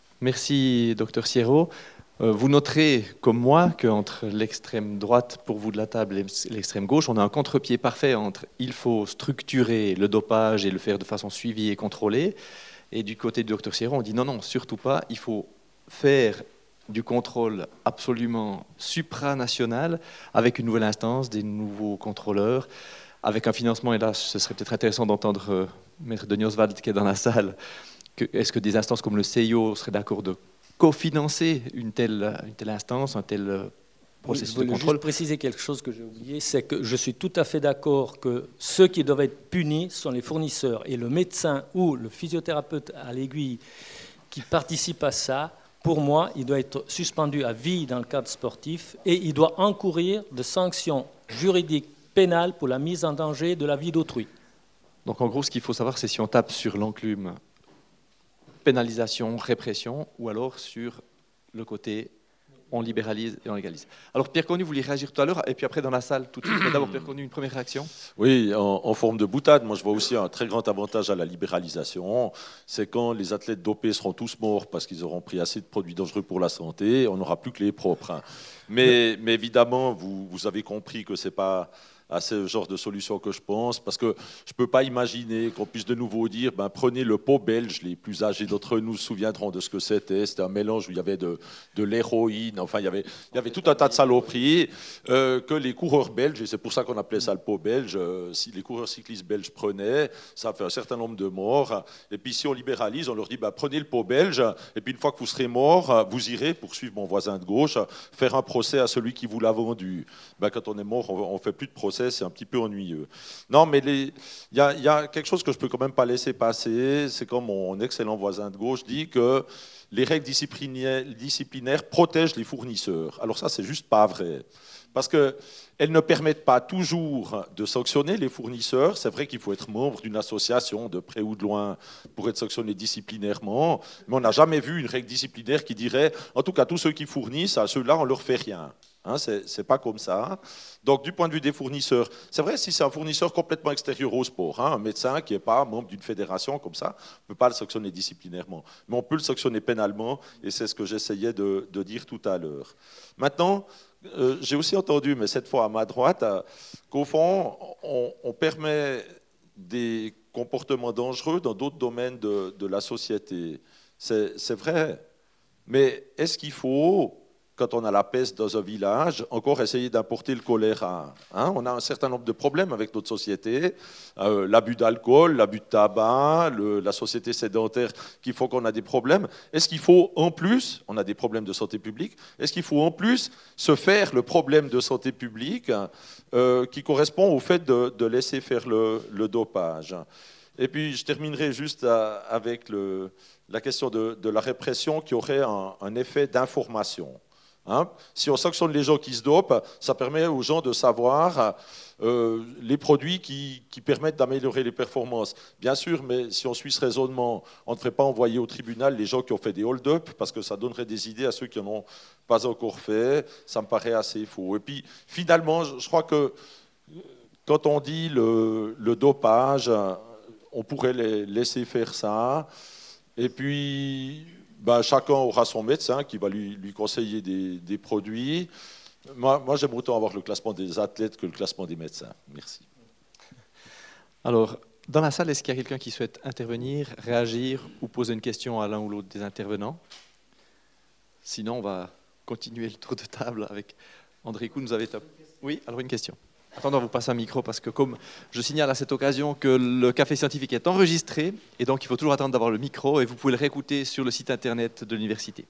[SPEAKER 1] Merci, docteur Sierro. Euh, vous noterez, comme moi, qu'entre l'extrême droite, pour vous de la table, et l'extrême gauche, on a un contre-pied parfait entre il faut structurer le dopage et le faire de façon suivie et contrôlée. Et du côté du docteur Sierro, on dit non, non, surtout pas, il faut faire du contrôle absolument supranational avec une nouvelle instance, des nouveaux contrôleurs, avec un financement, et là, ce serait peut-être intéressant d'entendre euh, Maître Denis Oswald qui est dans la salle, que, est-ce que des instances comme le C I O seraient d'accord de cofinancer une telle, une telle instance, un tel processus
[SPEAKER 5] oui,
[SPEAKER 1] de contrôle?
[SPEAKER 5] Je voulais juste préciser quelque chose que j'ai oublié, c'est que je suis tout à fait d'accord que ceux qui doivent être punis sont les fournisseurs, et le médecin ou le physiothérapeute à l'aiguille qui participe à ça, pour moi, il doit être suspendu à vie dans le cadre sportif et il doit encourir de sanctions juridiques pénales pour la mise en danger de la vie d'autrui.
[SPEAKER 1] Donc en gros, ce qu'il faut savoir, c'est si on tape sur l'enclume pénalisation, répression, ou alors sur le côté on libéralise et on légalise. Alors Pierre Connu, vous vouliez réagir tout à l'heure, et puis après dans la salle tout de suite. Mais d'abord Pierre Connu, une première réaction?
[SPEAKER 2] Oui, en, en forme de boutade, moi je vois aussi un très grand avantage à la libéralisation, c'est quand les athlètes dopés seront tous morts parce qu'ils auront pris assez de produits dangereux pour la santé, on n'aura plus que les propres. Hein. Mais, mais évidemment, vous, vous avez compris que c'est pas à ce genre de solution que je pense, parce que je ne peux pas imaginer qu'on puisse de nouveau dire ben, prenez le pot belge, les plus âgés d'entre nous se souviendront de ce que c'était, c'était un mélange où il y avait de, de l'héroïne, enfin il y, avait, il y avait tout un tas de saloperies, euh, que les coureurs belges, et c'est pour ça qu'on appelait ça le pot belge, euh, si les coureurs cyclistes belges prenaient, ça fait un certain nombre de morts, et puis si on libéralise, on leur dit ben, prenez le pot belge, et puis une fois que vous serez mort, vous irez, poursuivre mon voisin de gauche, faire un procès à celui qui vous l'a vendu. Ben, quand on est mort, on ne fait plus de procès, c'est un petit peu ennuyeux. Non, mais il y, y a quelque chose que je ne peux quand même pas laisser passer, c'est quand mon excellent voisin de gauche dit que les règles disciplinaires, disciplinaires protègent les fournisseurs. Alors ça, c'est juste pas vrai. Parce qu'elles ne permettent pas toujours de sanctionner les fournisseurs. C'est vrai qu'il faut être membre d'une association de près ou de loin pour être sanctionné disciplinairement, mais on n'a jamais vu une règle disciplinaire qui dirait, en tout cas, tous ceux qui fournissent, à ceux-là, on ne leur fait rien. Hein, c'est, c'est pas comme ça. Donc, du point de vue des fournisseurs, c'est vrai, si c'est un fournisseur complètement extérieur au sport, hein, un médecin qui n'est pas membre d'une fédération comme ça, on ne peut pas le sanctionner disciplinairement. Mais on peut le sanctionner pénalement, et c'est ce que j'essayais de, de dire tout à l'heure. Maintenant, euh, j'ai aussi entendu, mais cette fois à ma droite, euh, qu'au fond, on, on permet des comportements dangereux dans d'autres domaines de, de la société. C'est, c'est vrai. Mais est-ce qu'il faut, quand on a la peste dans un village, encore essayer d'importer le choléra, hein? On a un certain nombre de problèmes avec notre société, euh, l'abus d'alcool, l'abus de tabac, le, la société sédentaire qui font qu'on a des problèmes. Est-ce qu'il faut en plus, on a des problèmes de santé publique, est-ce qu'il faut en plus se faire le problème de santé publique euh, qui correspond au fait de, de laisser faire le, le dopage? Et puis je terminerai juste à, avec le, la question de, de la répression qui aurait un, un effet d'information. Hein, si on sanctionne les gens qui se dopent, ça permet aux gens de savoir euh, les produits qui, qui permettent d'améliorer les performances. Bien sûr, mais si on suit ce raisonnement, on ne ferait pas envoyer au tribunal les gens qui ont fait des hold-up, parce que ça donnerait des idées à ceux qui n'en ont pas encore fait. Ça me paraît assez faux. Et puis, finalement, je crois que quand on dit le, le dopage, on pourrait les laisser faire ça. Et puis... Ben, chacun aura son médecin qui va lui, lui conseiller des, des produits. Moi, moi, j'aime autant avoir le classement des athlètes que le classement des médecins. Merci.
[SPEAKER 1] Alors, dans la salle, est-ce qu'il y a quelqu'un qui souhaite intervenir, réagir ou poser une question à l'un ou l'autre des intervenants? Sinon, on va continuer le tour de table avec André Kuhn. Vous avez top. Oui, alors une question. Attendez, on vous passe un micro parce que comme je signale à cette occasion que le café scientifique est enregistré et donc il faut toujours attendre d'avoir le micro et vous pouvez le réécouter sur le site internet de l'université.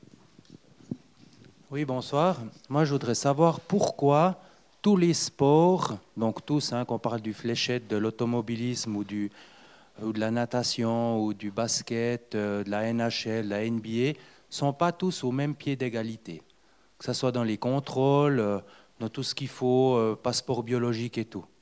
[SPEAKER 6] Oui, bonsoir. Moi, je voudrais savoir pourquoi tous les sports, donc tous, hein, qu'on parle du fléchette, de l'automobilisme ou, du, ou de la natation ou du basket, euh, de la N H L, de la N B A, ne sont pas tous au même pied d'égalité. Que ce soit dans les contrôles, euh, dans tout ce qu'il faut, euh, passeport biologique et tout.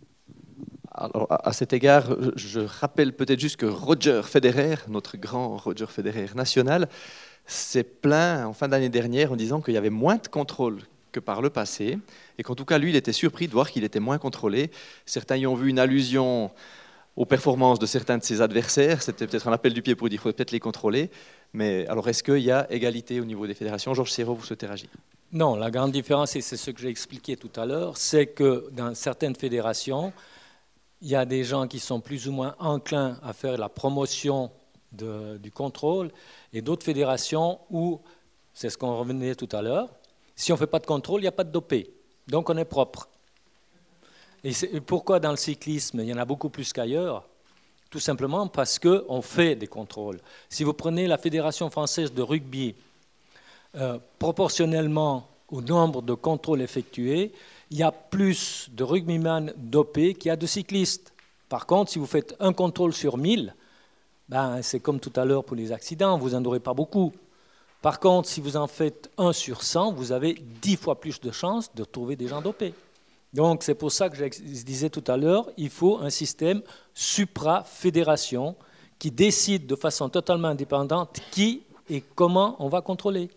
[SPEAKER 1] Alors, à cet égard, je rappelle peut-être juste que Roger Federer, notre grand Roger Federer national, s'est plaint en fin d'année dernière en disant qu'il y avait moins de contrôle que par le passé, et qu'en tout cas, lui, il était surpris de voir qu'il était moins contrôlé. Certains y ont vu une allusion aux performances de certains de ses adversaires. C'était peut-être un appel du pied pour dire qu'il faut peut-être les contrôler. Mais alors, est-ce qu'il y a égalité au niveau des fédérations? Georges Serrault, vous souhaitez réagir?
[SPEAKER 5] Non, la grande différence, et c'est ce que j'ai expliqué tout à l'heure, c'est que dans certaines fédérations, il y a des gens qui sont plus ou moins enclins à faire la promotion de, du contrôle, et d'autres fédérations où, c'est ce qu'on revenait tout à l'heure, si on ne fait pas de contrôle, il n'y a pas de dopé. Donc on est propre. Et, et pourquoi dans le cyclisme, il y en a beaucoup plus qu'ailleurs? Tout simplement parce qu'on fait des contrôles. Si vous prenez la Fédération française de rugby, euh, proportionnellement au nombre de contrôles effectués, il y a plus de rugbyman dopés qu'il y a de cyclistes. Par contre, si vous faites un contrôle sur mille, ben, c'est comme tout à l'heure pour les accidents, vous n'en aurez pas beaucoup. Par contre, si vous en faites un sur cent, vous avez dix fois plus de chances de trouver des gens dopés. Donc, c'est pour ça que je disais tout à l'heure, il faut un système supra-fédération qui décide de façon totalement indépendante qui et comment on va contrôler.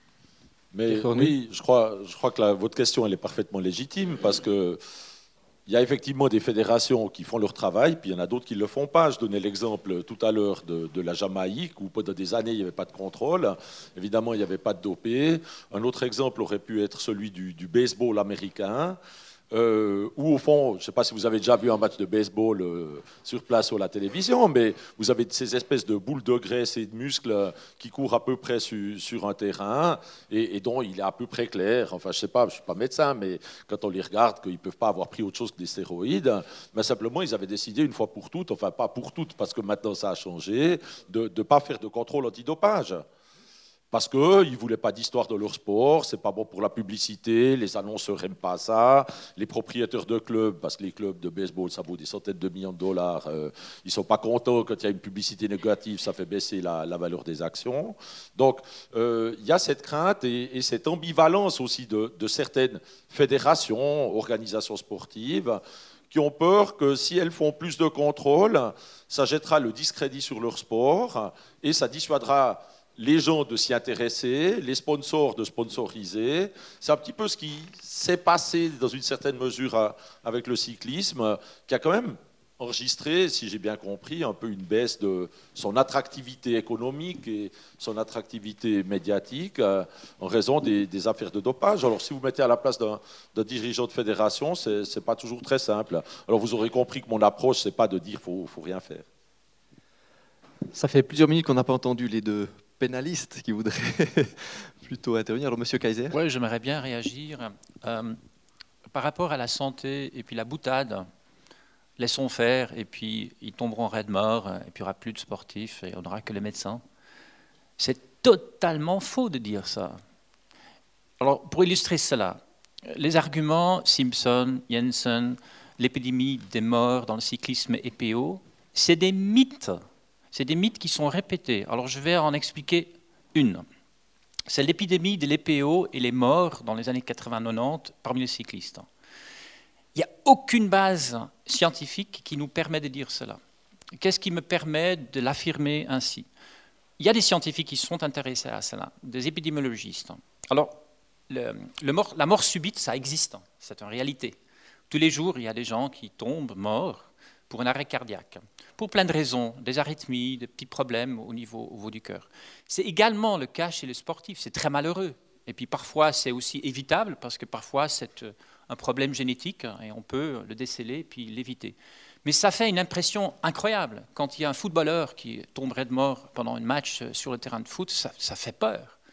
[SPEAKER 2] Mais oui, je crois, je crois que la, votre question elle est parfaitement légitime parce que il y a effectivement des fédérations qui font leur travail, puis il y en a d'autres qui ne le font pas. Je donnais l'exemple tout à l'heure de, de la Jamaïque, où pendant des années, il n'y avait pas de contrôle. Évidemment, il n'y avait pas de dopé. Un autre exemple aurait pu être celui du, du baseball américain, euh, où au fond, je ne sais pas si vous avez déjà vu un match de baseball euh, sur place ou à la télévision, mais vous avez ces espèces de boules de graisse et de muscles qui courent à peu près su, sur un terrain et, et dont il est à peu près clair, enfin je ne sais pas, je ne suis pas médecin, mais quand on les regarde, qu'ils ne peuvent pas avoir pris autre chose que des stéroïdes, mais simplement ils avaient décidé une fois pour toutes, enfin pas pour toutes parce que maintenant ça a changé, de ne pas faire de contrôle antidopage. Parce qu'ils ne voulaient pas d'histoire de leur sport, c'est pas bon pour la publicité, les annonceurs n'aiment pas ça, les propriétaires de clubs, parce que les clubs de baseball, ça vaut des centaines de millions de dollars, euh, ils ne sont pas contents quand il y a une publicité négative, ça fait baisser la, la valeur des actions. Donc, euh, il y a cette crainte et, et cette ambivalence aussi de, de certaines fédérations, organisations sportives, qui ont peur que si elles font plus de contrôle, ça jettera le discrédit sur leur sport et ça dissuadera les gens de s'y intéresser, les sponsors de sponsoriser. C'est un petit peu ce qui s'est passé dans une certaine mesure avec le cyclisme, qui a quand même enregistré, si j'ai bien compris, un peu une baisse de son attractivité économique et son attractivité médiatique en raison des, des affaires de dopage. Alors si vous mettez à la place d'un, d'un dirigeant de fédération, c'est, c'est pas toujours très simple. Alors vous aurez compris que mon approche, c'est pas de dire faut, faut rien faire.
[SPEAKER 1] Ça fait plusieurs minutes qu'on n'a pas entendu les deux pénalistes qui voudraient plutôt intervenir. Alors, Monsieur Kaiser.
[SPEAKER 3] Oui, j'aimerais bien réagir. Euh, par rapport à la santé et puis la boutade, laissons faire et puis ils tomberont raides morts et puis il n'y aura plus de sportifs et on n'aura que les médecins. C'est totalement faux de dire ça. Alors, pour illustrer cela, les arguments Simpson, Jensen, l'épidémie des morts dans le cyclisme E P O, c'est des mythes. C'est des mythes qui sont répétés. Alors je vais en expliquer une. C'est l'épidémie de l'E P O et les morts dans les années quatre-vingts quatre-vingt-dix parmi les cyclistes. Il n'y a aucune base scientifique qui nous permet de dire cela. Qu'est-ce qui me permet de l'affirmer ainsi? Il y a des scientifiques qui sont intéressés à cela, des épidémiologistes. Alors, le, le mort, la mort subite, ça existe, c'est une réalité. Tous les jours, il y a des gens qui tombent morts pour un arrêt cardiaque, pour plein de raisons, des arythmies, des petits problèmes au niveau, au niveau du cœur. C'est également le cas chez les sportifs, c'est très malheureux. Et puis parfois, c'est aussi évitable, parce que parfois, c'est un problème génétique, et on peut le déceler et puis l'éviter. Mais ça fait une impression incroyable. Quand il y a un footballeur qui tomberait de mort pendant un match sur le terrain de foot, ça, ça fait peur.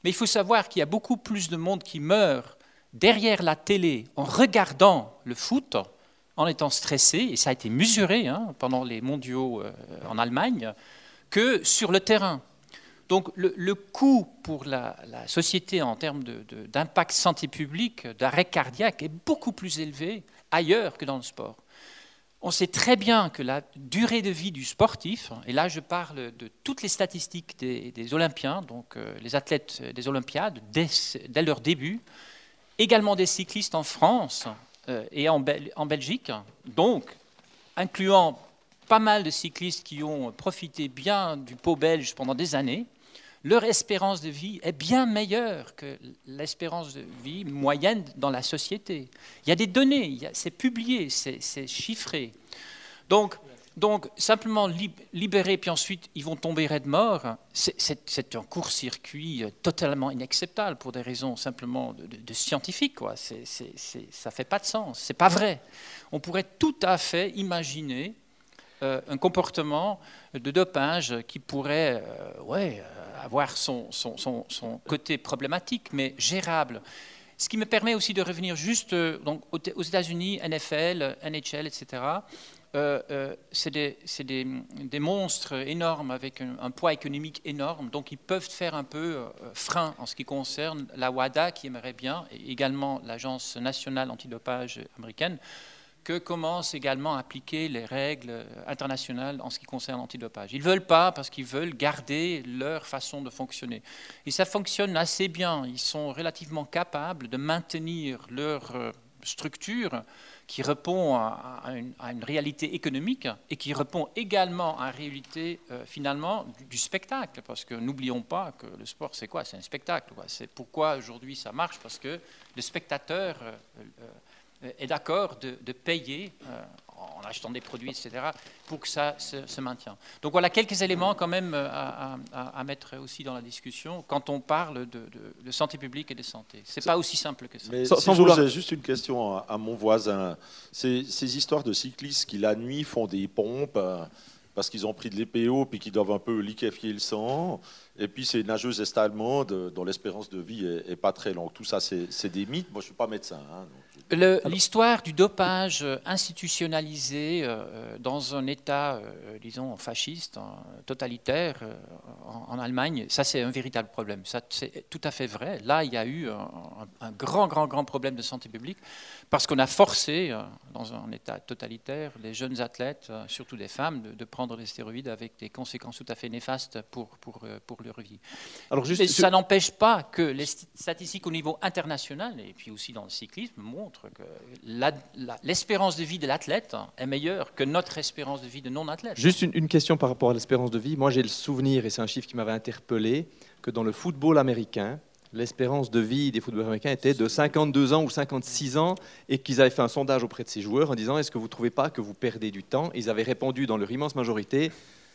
[SPEAKER 3] Mais il faut savoir qu'il y a beaucoup plus de monde qui meurt derrière la télé en regardant le foot, en étant stressé, et ça a été mesuré hein, pendant les mondiaux euh, en Allemagne, que sur le terrain. Donc le, le coût pour la, la société en termes de, de, d'impact santé publique, d'arrêt cardiaque, est beaucoup plus élevé ailleurs que dans le sport. On sait très bien que la durée de vie du sportif, et là je parle de toutes les statistiques des, des Olympiens, donc euh, les athlètes des Olympiades, dès, dès leur début, également des cyclistes en France euh, et en, Bel- en Belgique, donc incluant pas mal de cyclistes qui ont profité bien du pot belge pendant des années, leur espérance de vie est bien meilleure que l'espérance de vie moyenne dans la société. Il y a des données, il y a, c'est publié, c'est, c'est chiffré. Donc, donc, simplement libérer, puis ensuite ils vont tomber raide mort, c'est, c'est, c'est un court-circuit totalement inacceptable pour des raisons simplement de, de, de scientifiques. Quoi. C'est, c'est, c'est, ça ne fait pas de sens, ce n'est pas vrai. On pourrait tout à fait imaginer euh, un comportement de dopage qui pourrait euh, ouais, avoir son, son, son, son côté problématique, mais gérable. Ce qui me permet aussi de revenir juste donc, aux États-Unis, N F L, N H L, et cetera. Euh, euh, c'est, des, c'est des, des monstres énormes avec un, un poids économique énorme, donc ils peuvent faire un peu euh, frein en ce qui concerne la WADA qui aimerait bien, et également l'Agence nationale antidopage américaine, que commence également à appliquer les règles internationales en ce qui concerne l'antidopage. Ils ne veulent pas parce qu'ils veulent garder leur façon de fonctionner. Et ça fonctionne assez bien. Ils sont relativement capables de maintenir leur structure qui répond à, à, une, à une réalité économique et qui répond également à une réalité euh, finalement du, du spectacle. Parce que n'oublions pas que le sport, c'est quoi? C'est un spectacle. Quoi. C'est pourquoi aujourd'hui ça marche, parce que le spectateur euh, euh, est d'accord de, de payer euh, en achetant des produits, et cetera, pour que ça se, se maintienne. Donc voilà quelques éléments quand même à, à, à mettre aussi dans la discussion quand on parle de, de, de santé publique et de santé. C'est pas aussi simple que ça.
[SPEAKER 2] Mais
[SPEAKER 1] sans,
[SPEAKER 2] si
[SPEAKER 1] sans
[SPEAKER 2] je
[SPEAKER 1] vouloir...
[SPEAKER 2] posais juste une question à, à mon voisin. Ces, ces histoires de cyclistes qui la nuit font des pompes euh, parce qu'ils ont pris de l'E P O puis qu'ils doivent un peu liquéfier le sang. Et puis ces nageuses est-allemandes dont l'espérance de vie est, est pas très longue. Tout ça, c'est, c'est des mythes. Moi, je suis pas médecin. Hein, donc...
[SPEAKER 3] Le, l'histoire du dopage institutionnalisé euh, dans un État, euh, disons, fasciste, hein, totalitaire, euh, en, en Allemagne, ça c'est un véritable problème. Ça, c'est tout à fait vrai. Là, il y a eu un, un grand, grand, grand problème de santé publique parce qu'on a forcé, euh, dans un État totalitaire, les jeunes athlètes, euh, surtout des femmes, de, de prendre des stéroïdes avec des conséquences tout à fait néfastes pour, pour, pour leur vie. Alors juste, Mais ça je... n'empêche pas que les statistiques au niveau international, et puis aussi dans le cyclisme, montrent que la, la, l'espérance de vie de l'athlète est meilleure que notre espérance de vie de non-athlète.
[SPEAKER 1] Juste une, une question par rapport à l'espérance de vie. Moi, j'ai le souvenir, et c'est un chiffre qui m'avait interpellé, que dans le football américain, l'espérance de vie des footballeurs américains était de cinquante-deux ans ou cinquante-six ans, et qu'ils avaient fait un sondage auprès de ces joueurs en disant « Est-ce que vous ne trouvez pas que vous perdez du temps ?» Ils avaient répondu dans leur immense majorité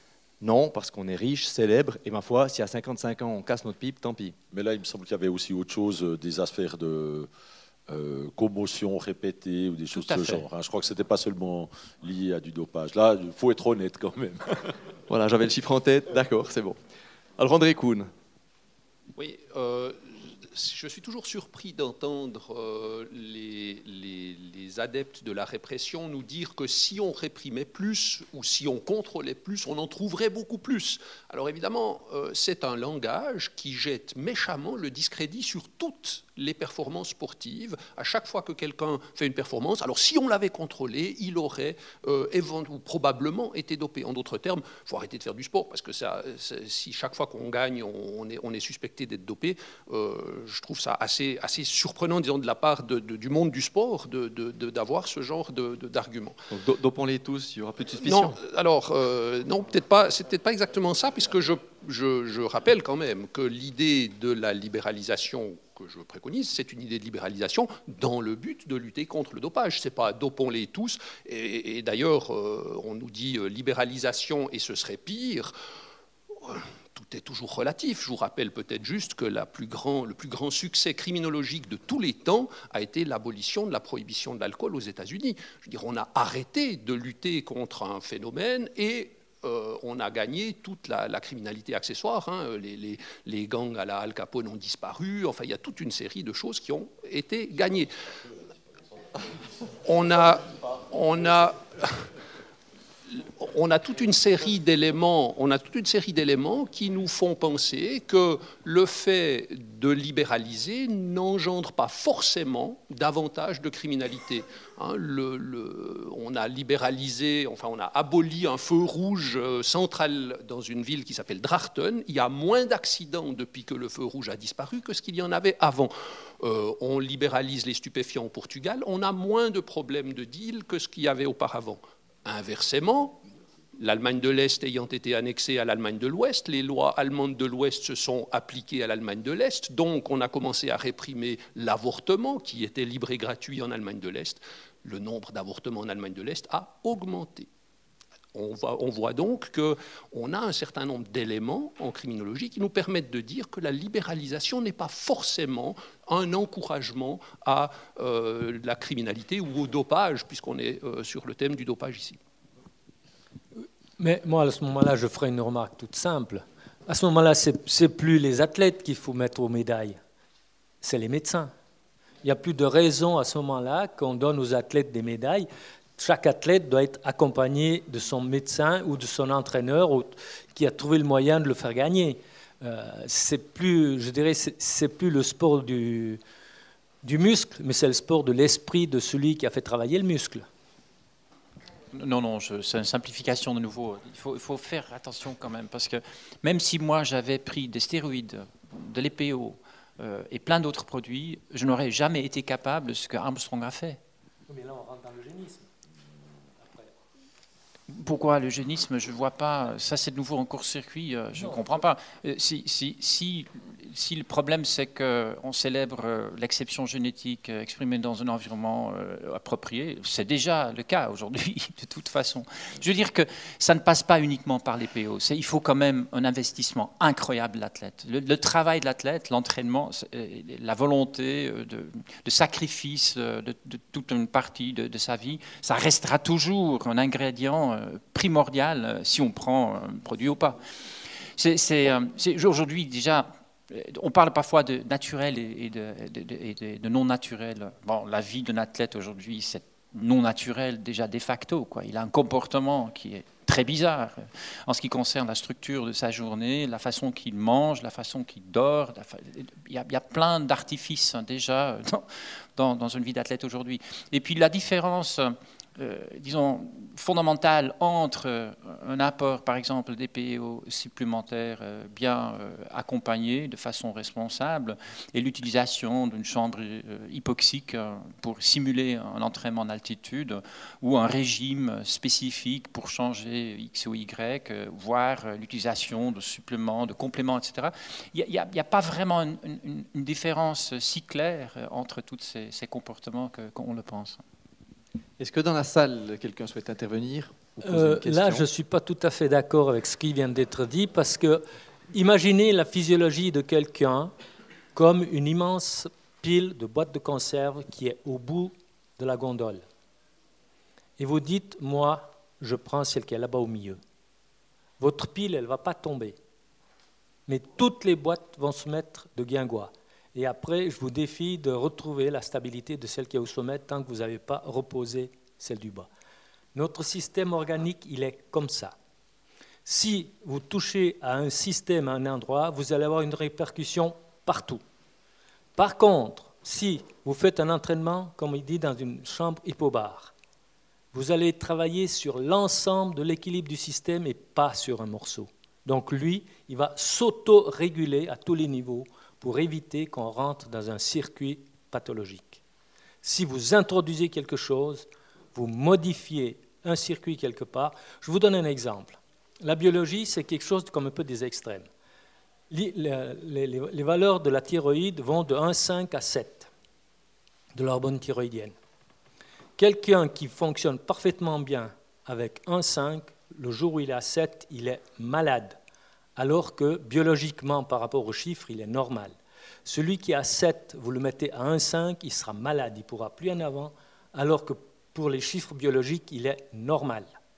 [SPEAKER 1] « Non, parce qu'on est riche, célèbre, et ma foi, si à cinquante-cinq ans on casse notre pipe, tant pis. »
[SPEAKER 2] Mais là, il me semble qu'il y avait aussi autre chose, des affaires de... Euh, commotion répétée ou des choses de ce genre. Hein. Je crois que ce n'était pas seulement lié à du dopage. Là, il faut être honnête quand même.
[SPEAKER 1] Voilà, j'avais le chiffre en tête. D'accord, c'est bon. Alors, André Kuhn.
[SPEAKER 4] Oui, euh, je suis toujours surpris d'entendre euh, les, les, les adeptes de la répression nous dire que si on réprimait plus ou si on contrôlait plus, on en trouverait beaucoup plus. Alors évidemment, euh, c'est un langage qui jette méchamment le discrédit sur toutes les performances sportives. À chaque fois que quelqu'un fait une performance, alors si on l'avait contrôlé, il aurait euh, éventuellement, probablement été dopé. En d'autres termes, il faut arrêter de faire du sport, parce que ça, si chaque fois qu'on gagne, on est, on est suspecté d'être dopé, euh, je trouve ça assez, assez surprenant, disons, de la part de, de, du monde du sport, de, de, de, d'avoir ce genre de, de, d'argument.
[SPEAKER 1] Donc, dopons-les tous, il n'y aura plus de suspicion.
[SPEAKER 4] Non, alors, euh, non, peut-être pas, c'est peut-être pas exactement ça, puisque je, je, je rappelle quand même que l'idée de la libéralisation que je préconise, c'est une idée de libéralisation dans le but de lutter contre le dopage. C'est pas dopons-les tous. Et, et d'ailleurs, euh, on nous dit euh, libéralisation et ce serait pire. Tout est toujours relatif. Je vous rappelle peut-être juste que la plus grand, le plus grand succès criminologique de tous les temps a été l'abolition de la prohibition de l'alcool aux États-Unis. Je veux dire, on a arrêté de lutter contre un phénomène et euh, on a gagné toute la, la criminalité accessoire. Hein. Les, les, les gangs à la Al Capone ont disparu. Enfin, il y a toute une série de choses qui ont été gagnées. On a... On a On a toute une série d'éléments, on a toute une série d'éléments qui nous font penser que le fait de libéraliser n'engendre pas forcément davantage de criminalité. Hein, le, le, on a libéralisé, enfin on a aboli un feu rouge central dans une ville qui s'appelle Drachten. Il y a moins d'accidents depuis que le feu rouge a disparu que ce qu'il y en avait avant. Euh, on libéralise les stupéfiants au Portugal, on a moins de problèmes de deal que ce qu'il y avait auparavant. Inversement, l'Allemagne de l'Est ayant été annexée à l'Allemagne de l'Ouest, les lois allemandes de l'Ouest se sont appliquées à l'Allemagne de l'Est, donc on a commencé à réprimer l'avortement, qui était libre et gratuit en Allemagne de l'Est. Le nombre d'avortements en Allemagne de l'Est a augmenté. On, va, on voit donc qu'on a un certain nombre d'éléments en criminologie qui nous permettent de dire que la libéralisation n'est pas forcément un encouragement à euh, la criminalité ou au dopage, puisqu'on est euh, sur le thème du dopage ici.
[SPEAKER 5] Mais moi, à ce moment-là, je ferai une remarque toute simple. À ce moment-là, ce n'est plus les athlètes qu'il faut mettre aux médailles, c'est les médecins. Il n'y a plus de raison à ce moment-là qu'on donne aux athlètes des médailles. Chaque athlète doit être accompagné de son médecin ou de son entraîneur qui a trouvé le moyen de le faire gagner. Euh, c'est plus, je dirais, c'est, c'est plus le sport du, du muscle, mais c'est le sport de l'esprit de celui qui a fait travailler le muscle.
[SPEAKER 3] Non, non, je, c'est une simplification de nouveau. Il faut, il faut faire attention quand même, parce que même si moi j'avais pris des stéroïdes, de l'E P O euh, et plein d'autres produits, je n'aurais jamais été capable de ce que Armstrong a fait.
[SPEAKER 5] Mais là, on rentre dans l'eugénisme.
[SPEAKER 3] Pourquoi l'eugénisme? Je ne vois pas. Ça, c'est de nouveau en court-circuit. Je ne comprends pas. Si, si, si, si le problème, c'est qu'on célèbre l'exception génétique exprimée dans un environnement approprié, c'est déjà le cas aujourd'hui, de toute façon. Je veux dire que ça ne passe pas uniquement par les P O. C'est, il faut quand même un investissement incroyable de l'athlète. Le, le travail de l'athlète, l'entraînement, la volonté de, de sacrifice de, de toute une partie de, de sa vie, ça restera toujours un ingrédient primordial si on prend un produit ou pas. C'est, c'est, c'est, aujourd'hui déjà, on parle parfois de naturel et de, de, de, de, de non naturel. Bon, la vie d'un athlète aujourd'hui, c'est non naturel déjà de facto, quoi. Il a un comportement qui est très bizarre en ce qui concerne la structure de sa journée, la façon qu'il mange, la façon qu'il dort. Fa... Il, y a, il y a plein d'artifices hein, déjà dans, dans, dans une vie d'athlète aujourd'hui. Et puis la différence... Euh, disons, fondamentale entre euh, un apport, par exemple, des P O supplémentaires euh, bien euh, accompagnés de façon responsable et l'utilisation d'une chambre euh, hypoxique euh, pour simuler un entraînement en altitude ou un régime spécifique pour changer X ou Y, euh, voire euh, l'utilisation de suppléments, de compléments, et cetera. Il n'y a, a, a pas vraiment une, une, une différence si claire entre tous ces, ces comportements que, qu'on le pense.
[SPEAKER 1] Est-ce que dans la salle, quelqu'un souhaite intervenir ou poser
[SPEAKER 5] euh,
[SPEAKER 1] une question ?
[SPEAKER 5] Là, je ne suis pas tout à fait d'accord avec ce qui vient d'être dit, parce que imaginez la physiologie de quelqu'un comme une immense pile de boîtes de conserve qui est au bout de la gondole. Et vous dites, moi, je prends celle qui est là-bas au milieu. Votre pile, elle ne va pas tomber. Mais toutes les boîtes vont se mettre de guingois. Et après, je vous défie de retrouver la stabilité de celle qui est au sommet tant que vous n'avez pas reposé celle du bas. Notre système organique, il est comme ça. Si vous touchez à un système, à un endroit, vous allez avoir une répercussion partout. Par contre, si vous faites un entraînement, comme il dit, dans une chambre hypobare, vous allez travailler sur l'ensemble de l'équilibre du système et pas sur un morceau. Donc lui, il va s'auto-réguler à tous les niveaux pour éviter qu'on rentre dans un circuit pathologique. Si vous introduisez quelque chose, vous modifiez un circuit quelque part. Je vous donne un exemple. La biologie, c'est quelque chose comme un peu des extrêmes. Les, les, les, les valeurs de la thyroïde vont de un virgule cinq à sept, de l'hormone thyroïdienne. Quelqu'un qui fonctionne parfaitement bien avec un virgule cinq, le jour où il est à sept, il est malade. Alors que biologiquement, par rapport aux chiffres, il est normal. Celui qui a sept, vous le mettez à un virgule cinq, il sera malade, il ne pourra plus en avant, alors que pour les chiffres biologiques, il est normal.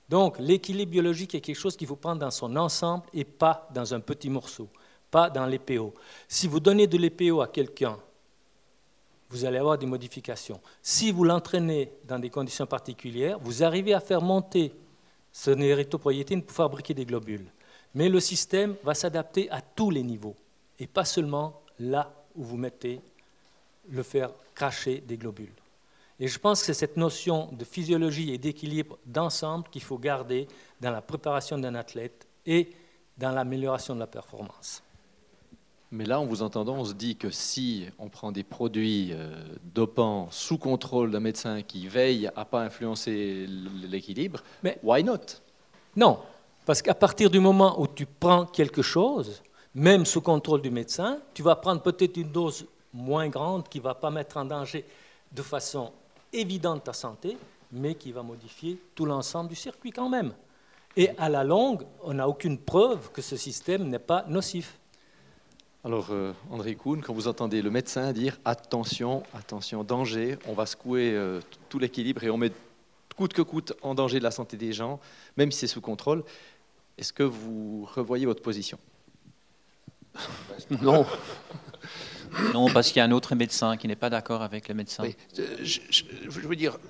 [SPEAKER 5] Donc l'équilibre biologique est quelque chose qu'il faut prendre dans son ensemble et pas dans un petit morceau, pas dans l'E P O. Si vous donnez de l'E P O à quelqu'un, vous allez avoir des modifications. Si vous l'entraînez dans des conditions particulières, vous arrivez à faire monter son érythropoïétine pour fabriquer des globules. Mais le système va s'adapter à tous les niveaux, et pas seulement là où vous mettez le faire cracher des globules. Et je pense que c'est cette notion de physiologie et d'équilibre d'ensemble qu'il faut garder dans la préparation d'un athlète et dans l'amélioration de la performance.
[SPEAKER 1] Mais là, en vous entendant, on se dit que si on prend des produits euh, dopants sous contrôle d'un médecin qui veille à ne pas influencer l'équilibre, mais why not?
[SPEAKER 5] Non, parce qu'à partir du moment où tu prends quelque chose, même sous contrôle du médecin, tu vas prendre peut-être une dose moins grande qui ne va pas mettre en danger de façon évidente ta santé, mais qui va modifier tout l'ensemble du circuit quand même. Et à la longue, on n'a aucune preuve que ce système n'est pas nocif.
[SPEAKER 1] Alors, euh, André Kuhn, quand vous entendez le médecin dire « attention, attention, danger », on va secouer euh, tout l'équilibre et on met coûte que coûte en danger de la santé des gens, même si c'est sous contrôle, est-ce que vous revoyez votre position?
[SPEAKER 4] Non.
[SPEAKER 3] Non, parce qu'il y a un autre médecin qui n'est pas d'accord avec le médecin.
[SPEAKER 4] Oui, je, je, je veux dire,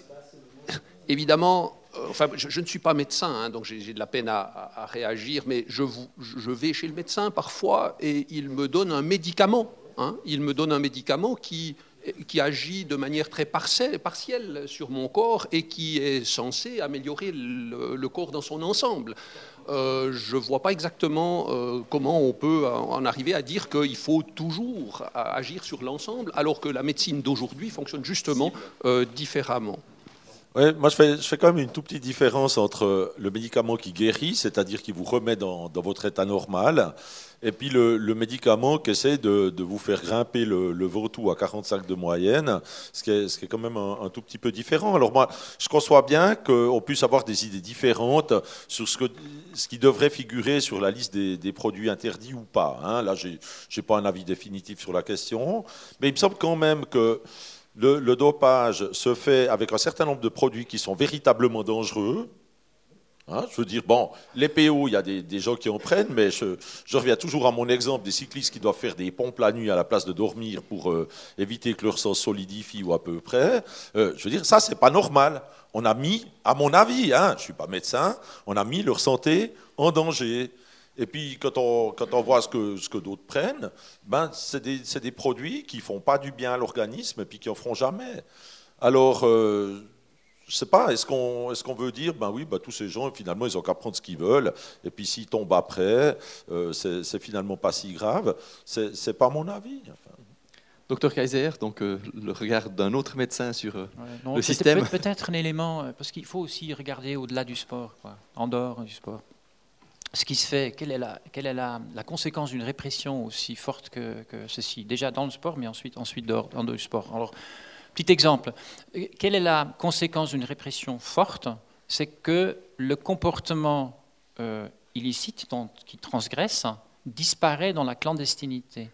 [SPEAKER 4] évidemment, enfin, je, je ne suis pas médecin, hein, donc j'ai de la peine à, à, à réagir, mais je, vous, je vais chez le médecin parfois et il me donne un médicament. Hein, il me donne un médicament qui, qui agit de manière très partielle, partielle sur mon corps et qui est censé améliorer le, le corps dans son ensemble. Euh, je ne vois pas exactement euh, comment on peut en arriver à dire qu'il faut toujours agir sur l'ensemble, alors que la médecine d'aujourd'hui fonctionne justement euh, différemment.
[SPEAKER 2] Ouais, moi, je fais, je fais quand même une toute petite différence entre le médicament qui guérit, c'est-à-dire qui vous remet dans, dans votre état normal, et puis le, le médicament qui essaie de, de vous faire grimper le, le Ventoux à quarante-cinq de moyenne, ce qui est, ce qui est quand même un, un tout petit peu différent. Alors moi, je conçois bien qu'on puisse avoir des idées différentes sur ce, que, ce qui devrait figurer sur la liste des, des produits interdits ou pas. Hein. Là, je n'ai pas un avis définitif sur la question, mais il me semble quand même que Le, le dopage se fait avec un certain nombre de produits qui sont véritablement dangereux. Hein, je veux dire, bon, l'E P O, il y a des, des gens qui en prennent, mais je, je reviens toujours à mon exemple des cyclistes qui doivent faire des pompes la nuit à la place de dormir pour euh, éviter que leur sang solidifie ou à peu près. Euh, je veux dire, ça, c'est pas normal. On a mis, à mon avis, hein, je ne suis pas médecin, on a mis leur santé en danger. Et puis, quand on, quand on voit ce que, ce que d'autres prennent, ben, c'est des, c'est des produits qui ne font pas du bien à l'organisme et puis qui n'en feront jamais. Alors, euh, je ne sais pas, est-ce qu'on, est-ce qu'on veut dire, ben oui, ben, tous ces gens, finalement, ils n'ont qu'à prendre ce qu'ils veulent, et puis s'ils tombent après, euh, c'est, c'est finalement pas si grave. C'est, c'est pas mon avis. Enfin.
[SPEAKER 1] Docteur Kaiser, donc euh, le regard d'un autre médecin sur euh,
[SPEAKER 3] ouais, non,
[SPEAKER 1] le
[SPEAKER 3] peut
[SPEAKER 1] système.
[SPEAKER 3] Peut peut-être un élément, parce qu'il faut aussi regarder au-delà du sport, quoi, en dehors du sport. Ce qui se fait, quelle est la, quelle est la, la conséquence d'une répression aussi forte que, que ceci? Déjà dans le sport, mais ensuite, ensuite dehors, dehors du sport. Alors, petit exemple, quelle est la conséquence d'une répression forte? C'est que le comportement euh, illicite dont, qui transgresse disparaît dans la clandestinité.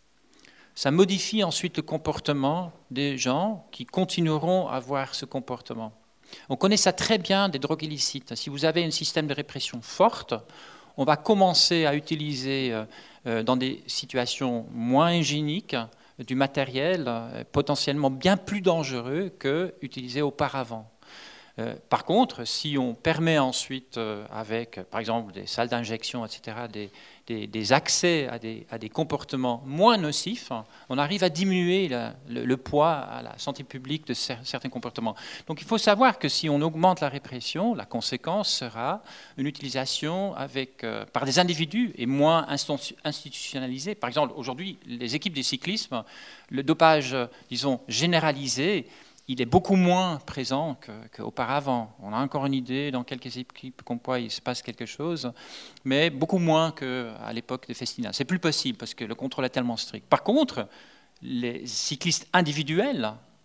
[SPEAKER 3] Ça modifie ensuite le comportement des gens qui continueront à avoir ce comportement. On connaît ça très bien des drogues illicites. Si vous avez un système de répression forte, on va commencer à utiliser euh, dans des situations moins hygiéniques du matériel euh, potentiellement bien plus dangereux que utilisé auparavant. Euh, par contre, si on permet ensuite, euh, avec par exemple des salles d'injection, et cetera, des, des, des accès à des, à des comportements moins nocifs, on arrive à diminuer la, le, le poids à la santé publique de cer certains comportements. Donc il faut savoir que si on augmente la répression, la conséquence sera une utilisation avec, euh, par des individus et moins institutionnalisée. Par exemple, aujourd'hui, les équipes des cyclismes, le dopage, disons, généralisé, il est beaucoup moins présent qu'auparavant. On a encore une idée dans quelques équipes comme quoi il se passe quelque chose, mais beaucoup moins qu'à l'époque des Festina. C'est plus possible parce que le contrôle est tellement strict. Par contre, les cyclistes individuels